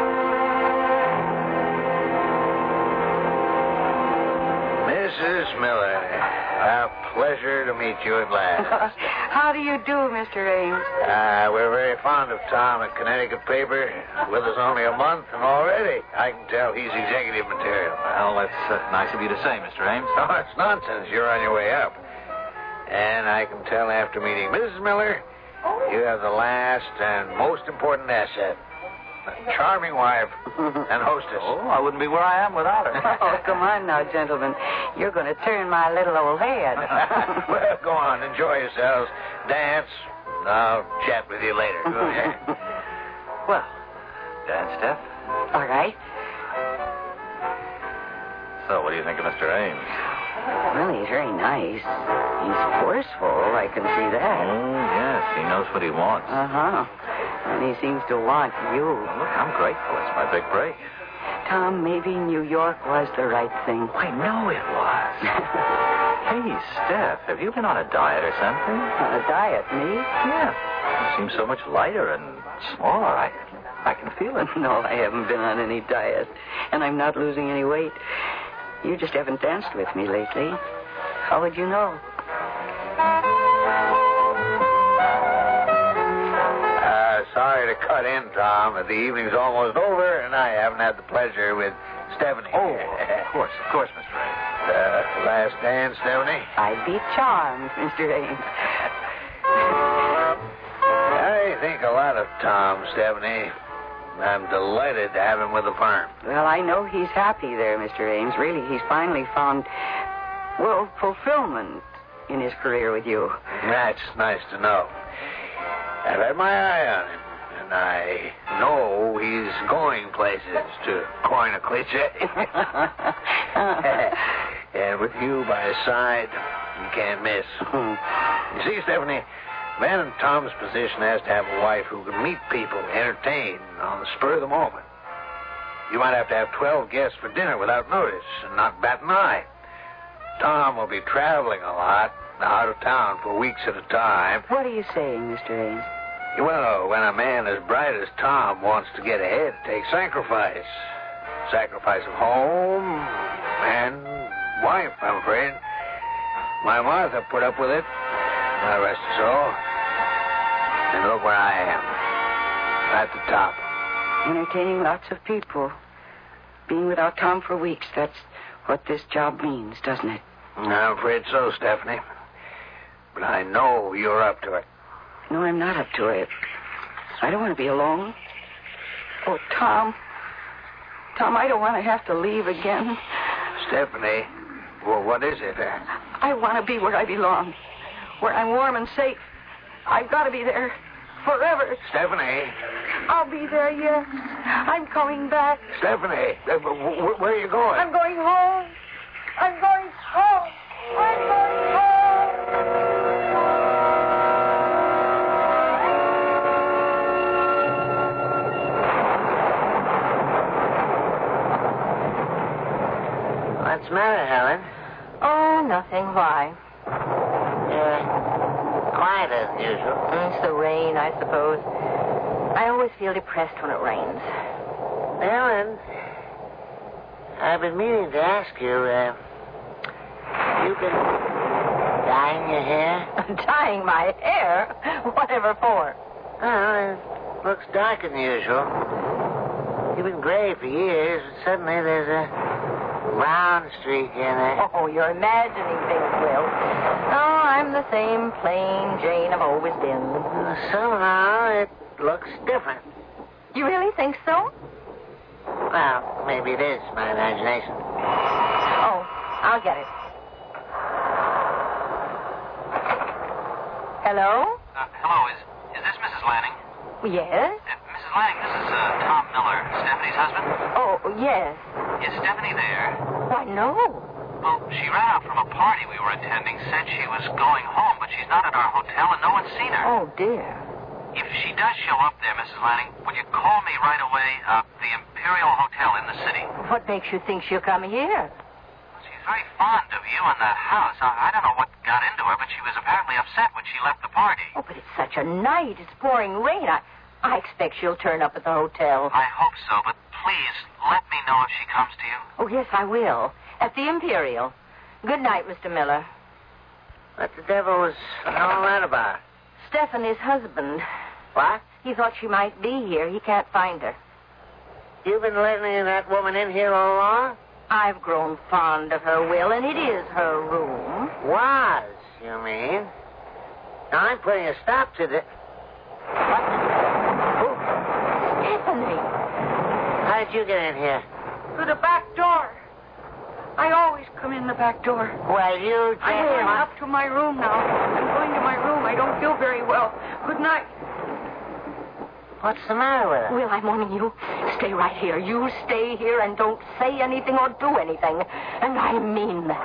Mrs. Miller, a pleasure to meet you at last. How do you do, Mr. Ames? We're very fond of Tom at Connecticut paper. With us only a month, and already I can tell he's executive material. Well, that's nice of you to say, Mr. Ames. No, it's nonsense. You're on your way up. And I can tell after meeting Mrs. Miller, you have the last and most important asset. A charming wife and hostess. Oh, I wouldn't be where I am without her. Oh, come on now, gentlemen. You're going to turn my little old head. Well, go on. Enjoy yourselves. Dance. I'll chat with you later. Go ahead. Well, dance, Steph? All right. So, what do you think of Mr. Ames? Well, he's very nice. He's forceful. I can see that. Oh, yes. He knows what he wants. Uh-huh. And he seems to want you. Well, look, I'm grateful. It's my big break. Tom, maybe New York was the right thing. I know it was. Hey, Steph, have you been on a diet or something? A diet, me? Yeah. You seem so much lighter and smaller. I can feel it. No, I haven't been on any diet. And I'm not losing any weight. You just haven't danced with me lately. How would you know? Sorry to cut in, Tom, but the evening's almost over, and I haven't had the pleasure with Stephanie. Oh, of course, Mr. Ames. Last dance, Stephanie? I'd be charmed, Mr. Ames. I think a lot of Tom, Stephanie. I'm delighted to have him with the firm. Well, I know he's happy there, Mr. Ames. Really, he's finally found, well, fulfillment in his career with you. That's nice to know. I've had my eye on him, and I know he's going places, to coin a cliche. And with you by his side, you can't miss. You see, Stephanie, a man in Tom's position has to have a wife who can meet people, entertain on the spur of the moment. You might have to have 12 guests for dinner without notice and not bat an eye. Tom will be traveling a lot, out of town for weeks at a time. What are you saying, Mr. Ames? Well, when a man as bright as Tom wants to get ahead, it takes sacrifice. Sacrifice of home and wife, I'm afraid. My Martha put up with it. I rest her soul. And look where I am. At the top. Entertaining lots of people. Being without Tom for weeks, that's what this job means, doesn't it? I'm afraid so, Stephanie. But I know you're up to it. No, I'm not up to it. I don't want to be alone. Oh, Tom. Tom, I don't want to have to leave again. Stephanie, well, what is it? I want to be where I belong. Where I'm warm and safe. I've got to be there. Forever. Stephanie. I'll be there, yes. I'm coming back. Stephanie, where are you going? I'm going home. I'm going home. I'm going home. What's the matter, Helen? Oh, nothing. Why? Quiet as usual. It's the rain, I suppose. I always feel depressed when it rains. Helen, I've been meaning to ask you, you've been dyeing your hair? Dyeing my hair? Whatever for? Well, it looks darker than usual. You've been gray for years, but suddenly there's a brown streak in it. Oh, you're imagining things, Will. Oh, I'm the same plain Jane I've always been. Somehow it looks different. You really think so? Well, maybe it is my imagination. Oh, I'll get it. Hello? Hello, is this Mrs. Lanning? Yes? Mrs. Lanning, this is Tom Miller, Stephanie's husband. Oh, yes. Is Stephanie there? Why, no. Well, she ran out from a party we were attending, said she was going home, but she's not at our hotel and no one's seen her. Oh, dear. If she does show up there, Mrs. Lanning, would you call me right away? The Imperial Hotel in the city. What makes you think she'll come here? She's very fond of you and that house. I don't know what got into her, but she was apparently upset when she left the party. Oh, but it's such a night. It's pouring rain. I expect she'll turn up at the hotel. I hope so, but please let me know if she comes to you. Oh, yes, I will. At the Imperial. Good night, Mr. Miller. What the devil was all that about? Stephanie's husband. What? He thought she might be here. He can't find her. You've been letting that woman in here all along? I've grown fond of her, Will, and it is her room. Was, you mean? Now, I'm putting a stop to the... What? Oh, Stephanie. How did you get in here? Through the back door. I always come in the back door. Well, you... I'm going up to my room now. I'm going to my room. I don't feel very well. Good night. What's the matter with her? Will, I'm warning you. Stay right here. You stay here and don't say anything or do anything. And I mean that.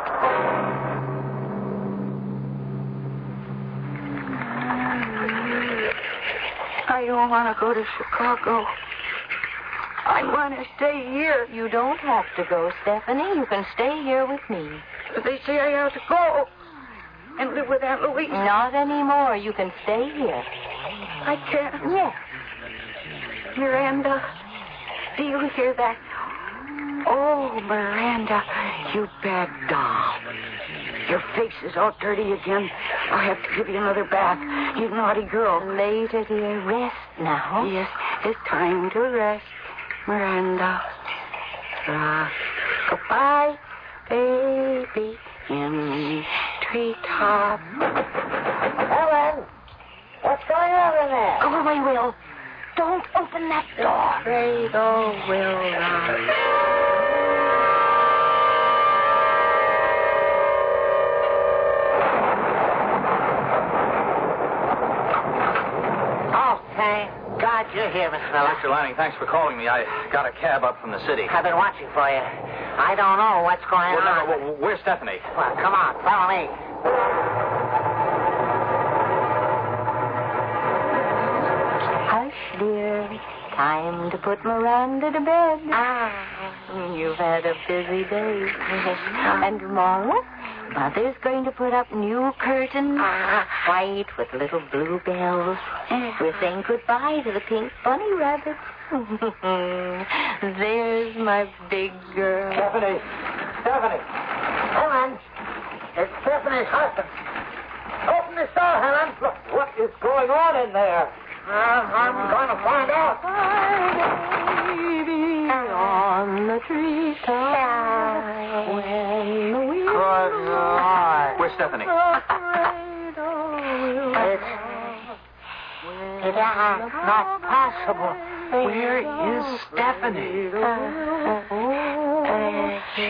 I don't want to go to Chicago. I want to stay here. You don't have to go, Stephanie. You can stay here with me. But they say I have to go and live with Aunt Louise. Not anymore. You can stay here. I can't. Yes. Miranda, do you hear that? Oh, Miranda, you bad doll. Your face is all dirty again. I'll have to give you another bath. You naughty girl. Later, dear. Rest now. Yes, it's time to rest, Miranda. Goodbye, baby, in treetop. Helen, what's going on in there? Go away, Will. Don't open that door. Afraid all will rise. Oh, thank God you're here, Miss Miller. Mr. Lanning, thanks for calling me. I got a cab up from the city. I've been watching for you. I don't know what's going on. No, where's Stephanie? Well, come on, follow me. Hush, dear. Time to put Miranda to bed. You've had a busy day. And tomorrow, Mother's going to put up new curtains, white with little blue bells. We're saying goodbye to the pink bunny rabbits. There's my big girl. Stephanie! Helen! It's Stephanie's husband. Open this door, Helen. Look, what is going on in there? I'm going to find out. Baby on the treetop. When the wind Good Lord. Where's Stephanie? It's not possible. Where is Stephanie? She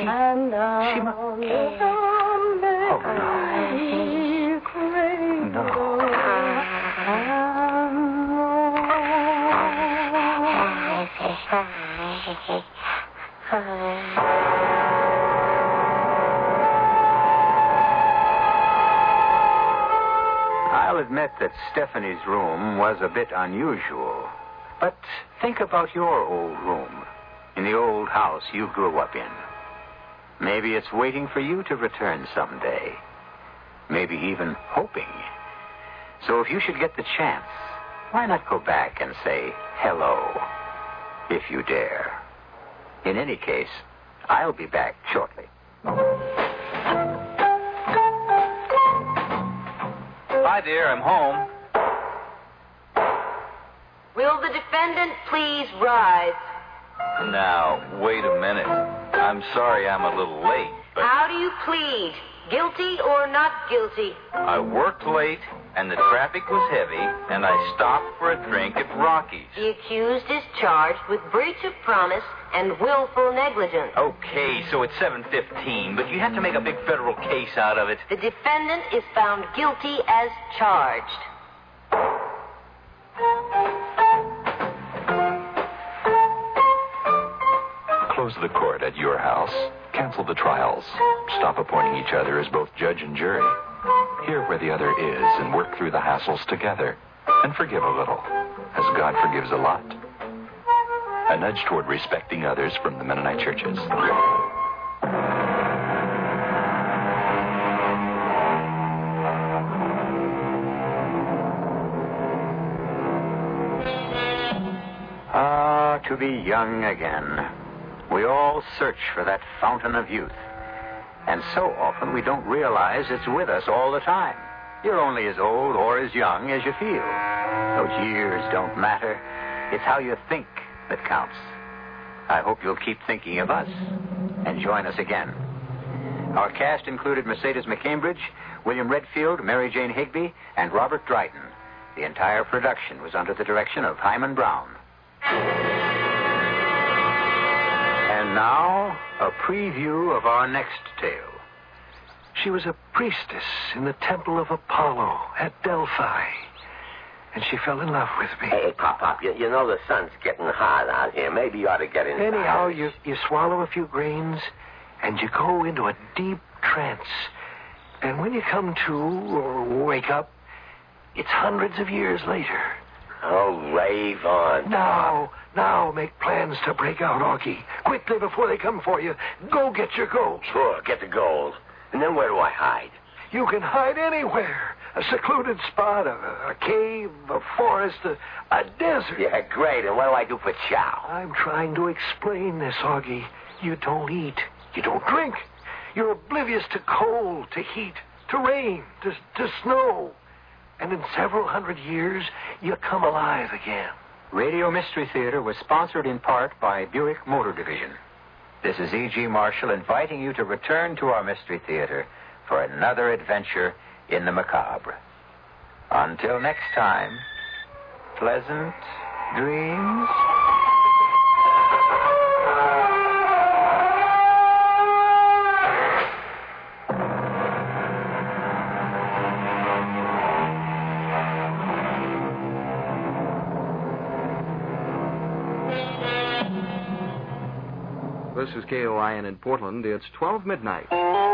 I'll admit that Stephanie's room was a bit unusual. But think about your old room in the old house you grew up in. Maybe it's waiting for you to return someday. Maybe even hoping. So if you should get the chance, why not go back and say hello, if you dare? In any case, I'll be back shortly. Hi, dear. I'm home. Will the defendant please rise? Now, wait a minute. I'm sorry I'm a little late, but How do you plead? Guilty or not guilty? I worked late, and the traffic was heavy, and I stopped for a drink at Rocky's. The accused is charged with breach of promise and willful negligence. Okay, so it's 7:15, but you have to make a big federal case out of it. The defendant is found guilty as charged. Close the court at your house. Cancel the trials. Stop appointing each other as both judge and jury. Hear where the other is and work through the hassles together. And forgive a little, as God forgives a lot. A nudge toward respecting others from the Mennonite churches. Ah, to be young again. We all search for that fountain of youth. And so often we don't realize it's with us all the time. You're only as old or as young as you feel. Those years don't matter. It's how you think that counts. I hope you'll keep thinking of us and join us again. Our cast included Mercedes McCambridge, William Redfield, Mary Jane Higby, and Robert Dryden. The entire production was under the direction of Hyman Brown. And now, a preview of our next tale. She was a priestess in the temple of Apollo at Delphi. And she fell in love with me. Hey, Pop, you know the sun's getting hot out here. Maybe you ought to get inside. Anyhow, you swallow a few grains, and you go into a deep trance. And when you come to, or wake up, it's hundreds of years later. Oh, rave on. Now make plans to break out, Augie. Quickly before they come for you. Go get your gold. Sure, get the gold. And then where do I hide? You can hide anywhere. A secluded spot, a cave, a forest, a desert. Yeah, great. And what do I do for chow? I'm trying to explain this, Augie. You don't eat. You don't drink. You're oblivious to cold, to heat, to rain, to snow. And in several hundred years, you come alive again. Radio Mystery Theater was sponsored in part by Buick Motor Division. This is E.G. Marshall inviting you to return to our Mystery Theater for another adventure in the macabre. Until next time, pleasant dreams. This is KOIN in Portland. It's 12 midnight.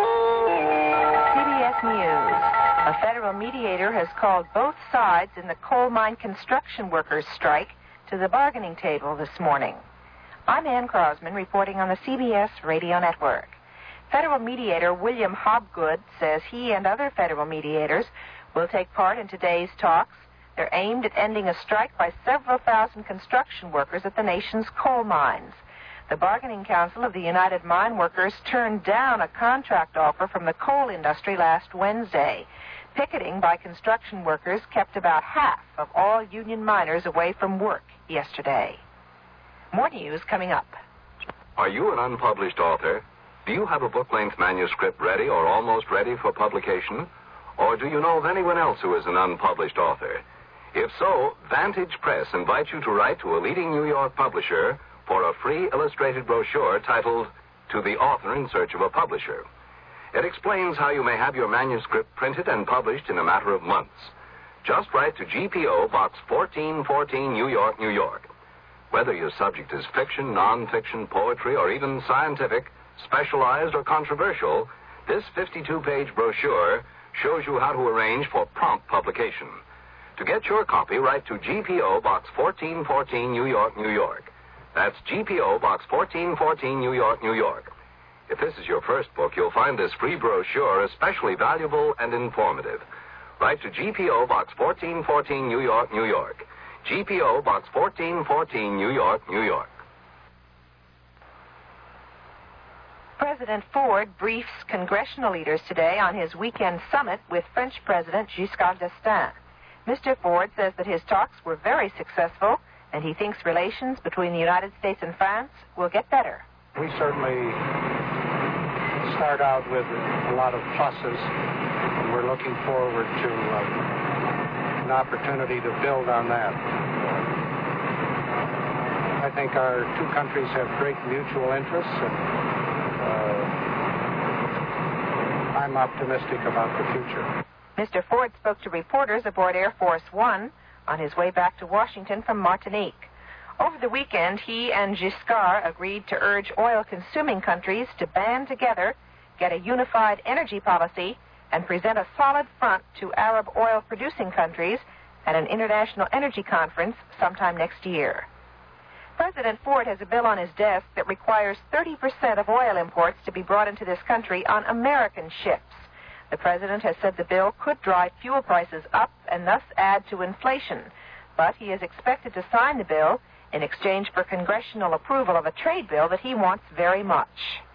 CBS News. A federal mediator has called both sides in the coal mine construction workers' strike to the bargaining table this morning. I'm Ann Crosman reporting on the CBS Radio Network. Federal mediator William Hobgood says he and other federal mediators will take part in today's talks. They're aimed at ending a strike by several thousand construction workers at the nation's coal mines. The Bargaining Council of the United Mine Workers turned down a contract offer from the coal industry last Wednesday. Picketing by construction workers kept about half of all union miners away from work yesterday. More news coming up. Are you an unpublished author? Do you have a book-length manuscript ready or almost ready for publication? Or do you know of anyone else who is an unpublished author? If so, Vantage Press invites you to write to a leading New York publisher for a free illustrated brochure titled To the Author in Search of a Publisher. It explains how you may have your manuscript printed and published in a matter of months. Just write to GPO Box 1414, New York, New York. Whether your subject is fiction, nonfiction, poetry, or even scientific, specialized, or controversial, this 52-page brochure shows you how to arrange for prompt publication. To get your copy, write to GPO Box 1414, New York, New York. That's GPO Box 1414, New York, New York. If this is your first book, you'll find this free brochure especially valuable and informative. Write to GPO Box 1414, New York, New York. GPO Box 1414, New York, New York. President Ford briefs congressional leaders today on his weekend summit with French President Giscard d'Estaing. Mr. Ford says that his talks were very successful, and he thinks relations between the United States and France will get better. We certainly start out with a lot of pluses, and we're looking forward to an opportunity to build on that. I think our two countries have great mutual interests, and I'm optimistic about the future. Mr. Ford spoke to reporters aboard Air Force One on his way back to Washington from Martinique. Over the weekend, he and Giscard agreed to urge oil-consuming countries to band together, get a unified energy policy, and present a solid front to Arab oil-producing countries at an international energy conference sometime next year. President Ford has a bill on his desk that requires 30% of oil imports to be brought into this country on American ships. The president has said the bill could drive fuel prices up and thus add to inflation, but he is expected to sign the bill in exchange for congressional approval of a trade bill that he wants very much.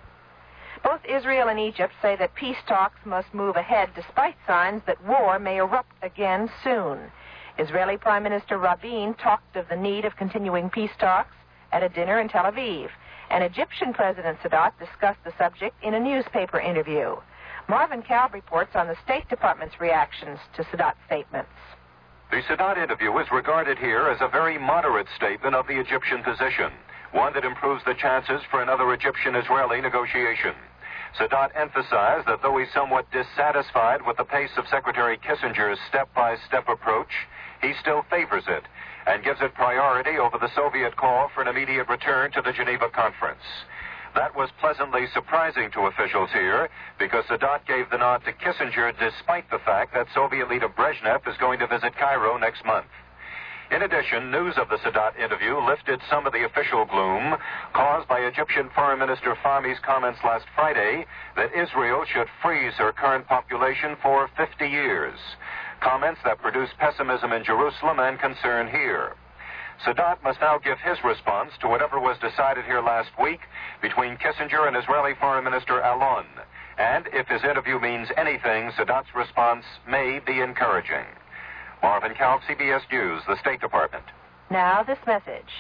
Both Israel and Egypt say that peace talks must move ahead despite signs that war may erupt again soon. Israeli Prime Minister Rabin talked of the need of continuing peace talks at a dinner in Tel Aviv, and Egyptian President Sadat discussed the subject in a newspaper interview. Marvin Kalb reports on the State Department's reactions to Sadat's statements. The Sadat interview is regarded here as a very moderate statement of the Egyptian position, one that improves the chances for another Egyptian-Israeli negotiation. Sadat emphasized that though he's somewhat dissatisfied with the pace of Secretary Kissinger's step-by-step approach, he still favors it and gives it priority over the Soviet call for an immediate return to the Geneva Conference. That was pleasantly surprising to officials here because Sadat gave the nod to Kissinger despite the fact that Soviet leader Brezhnev is going to visit Cairo next month. In addition, news of the Sadat interview lifted some of the official gloom caused by Egyptian Foreign Minister Fahmi's comments last Friday that Israel should freeze her current population for 50 years. Comments that produced pessimism in Jerusalem and concern here. Sadat must now give his response to whatever was decided here last week between Kissinger and Israeli Foreign Minister Alon. And if his interview means anything, Sadat's response may be encouraging. Marvin Kalb, CBS News, the State Department. Now this message.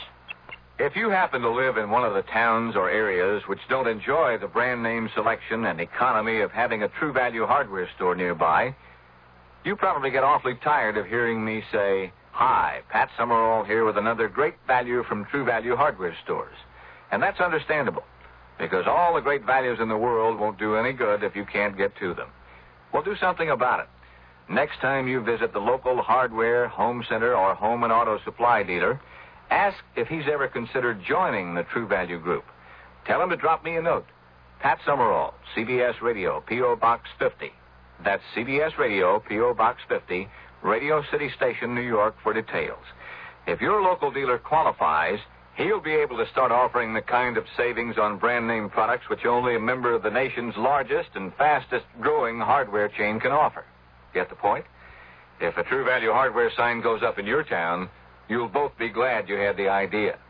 If you happen to live in one of the towns or areas which don't enjoy the brand name selection and economy of having a True Value hardware store nearby, you probably get awfully tired of hearing me say, "Hi, Pat Summerall here with another great value from True Value hardware stores." And that's understandable, because all the great values in the world won't do any good if you can't get to them. Well, do something about it. Next time you visit the local hardware, home center, or home and auto supply dealer, ask if he's ever considered joining the True Value group. Tell him to drop me a note. Pat Summerall, CBS Radio, P.O. Box 50. That's CBS Radio, P.O. Box 50, Radio City Station, New York, for details. If your local dealer qualifies, he'll be able to start offering the kind of savings on brand name products which only a member of the nation's largest and fastest growing hardware chain can offer. Get the point? If a True Value hardware sign goes up in your town, you'll both be glad you had the idea.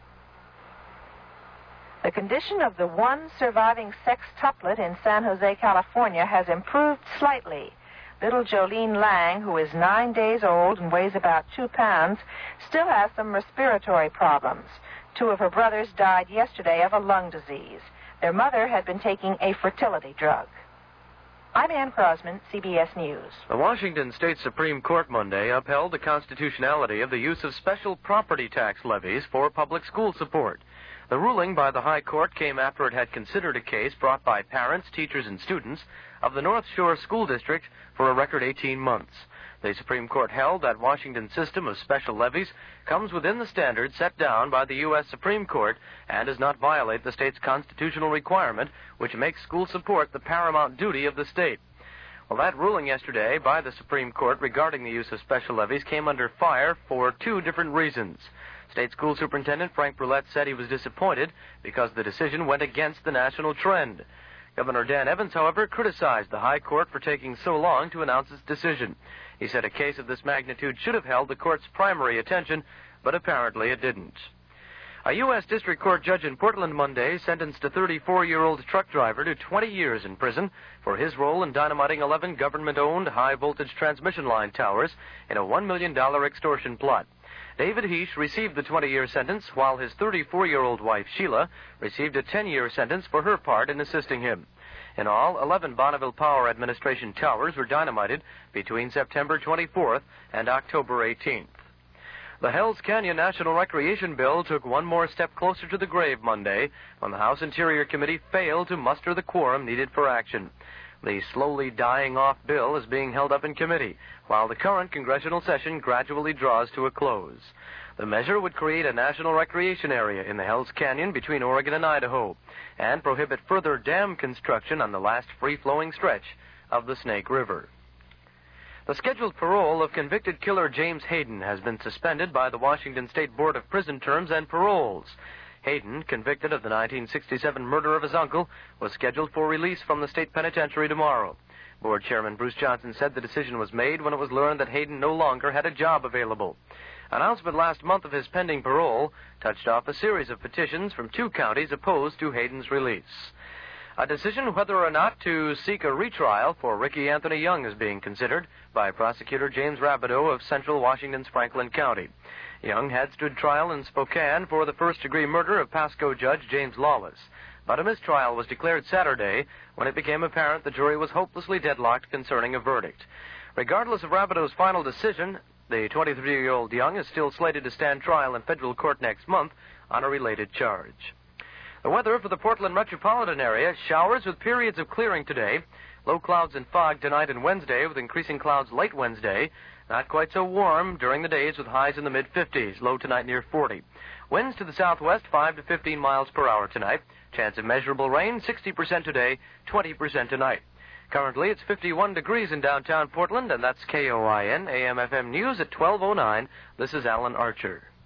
The condition of the one surviving sextuplet in San Jose, California has improved slightly. Little Jolene Lang, who is 9 days old and weighs about 2 pounds, still has some respiratory problems. 2 of her brothers died yesterday of a lung disease. Their mother had been taking a fertility drug. I'm Ann Crosman, CBS News. The Washington State Supreme Court Monday upheld the constitutionality of the use of special property tax levies for public school support. The ruling by the High Court came after it had considered a case brought by parents, teachers, and students of the North Shore School District for a record 18 months. The Supreme Court held that Washington's system of special levies comes within the standards set down by the U.S. Supreme Court and does not violate the state's constitutional requirement, which makes school support the paramount duty of the state. Well, that ruling yesterday by the Supreme Court regarding the use of special levies came under fire for 2 different reasons. State School Superintendent Frank Brulette said he was disappointed because the decision went against the national trend. Governor Dan Evans, however, criticized the High Court for taking so long to announce its decision. He said a case of this magnitude should have held the court's primary attention, but apparently it didn't. A U.S. District Court judge in Portland Monday sentenced a 34-year-old truck driver to 20 years in prison for his role in dynamiting 11 government-owned high-voltage transmission line towers in a $1 million extortion plot. David Heesh received the 20-year sentence, while his 34-year-old wife, Sheila, received a 10-year sentence for her part in assisting him. In all, 11 Bonneville Power Administration towers were dynamited between September 24th and October 18th. The Hells Canyon National Recreation Bill took one more step closer to the grave Monday when the House Interior Committee failed to muster the quorum needed for action. The slowly dying off bill is being held up in committee, while the current congressional session gradually draws to a close. The measure would create a national recreation area in the Hells Canyon between Oregon and Idaho, and prohibit further dam construction on the last free-flowing stretch of the Snake River. The scheduled parole of convicted killer James Hayden has been suspended by the Washington State Board of Prison Terms and Paroles. Hayden, convicted of the 1967 murder of his uncle, was scheduled for release from the state penitentiary tomorrow. Board Chairman Bruce Johnson said the decision was made when it was learned that Hayden no longer had a job available. Announcement last month of his pending parole touched off a series of petitions from 2 counties opposed to Hayden's release. A decision whether or not to seek a retrial for Ricky Anthony Young is being considered by prosecutor James Rabideau of Central Washington's Franklin County. Young had stood trial in Spokane for the first-degree murder of Pasco Judge James Lawless, but a mistrial was declared Saturday when it became apparent the jury was hopelessly deadlocked concerning a verdict. Regardless of Rabideau's final decision, the 23-year-old Young is still slated to stand trial in federal court next month on a related charge. The weather for the Portland metropolitan area: showers with periods of clearing today. Low clouds and fog tonight and Wednesday, with increasing clouds late Wednesday. Not quite so warm during the days, with highs in the mid-50s. Low tonight near 40. Winds to the southwest, 5 to 15 miles per hour tonight. Chance of measurable rain, 60% today, 20% tonight. Currently, it's 51 degrees in downtown Portland, and that's KOIN AM/FM News at 12:09. This is Alan Archer.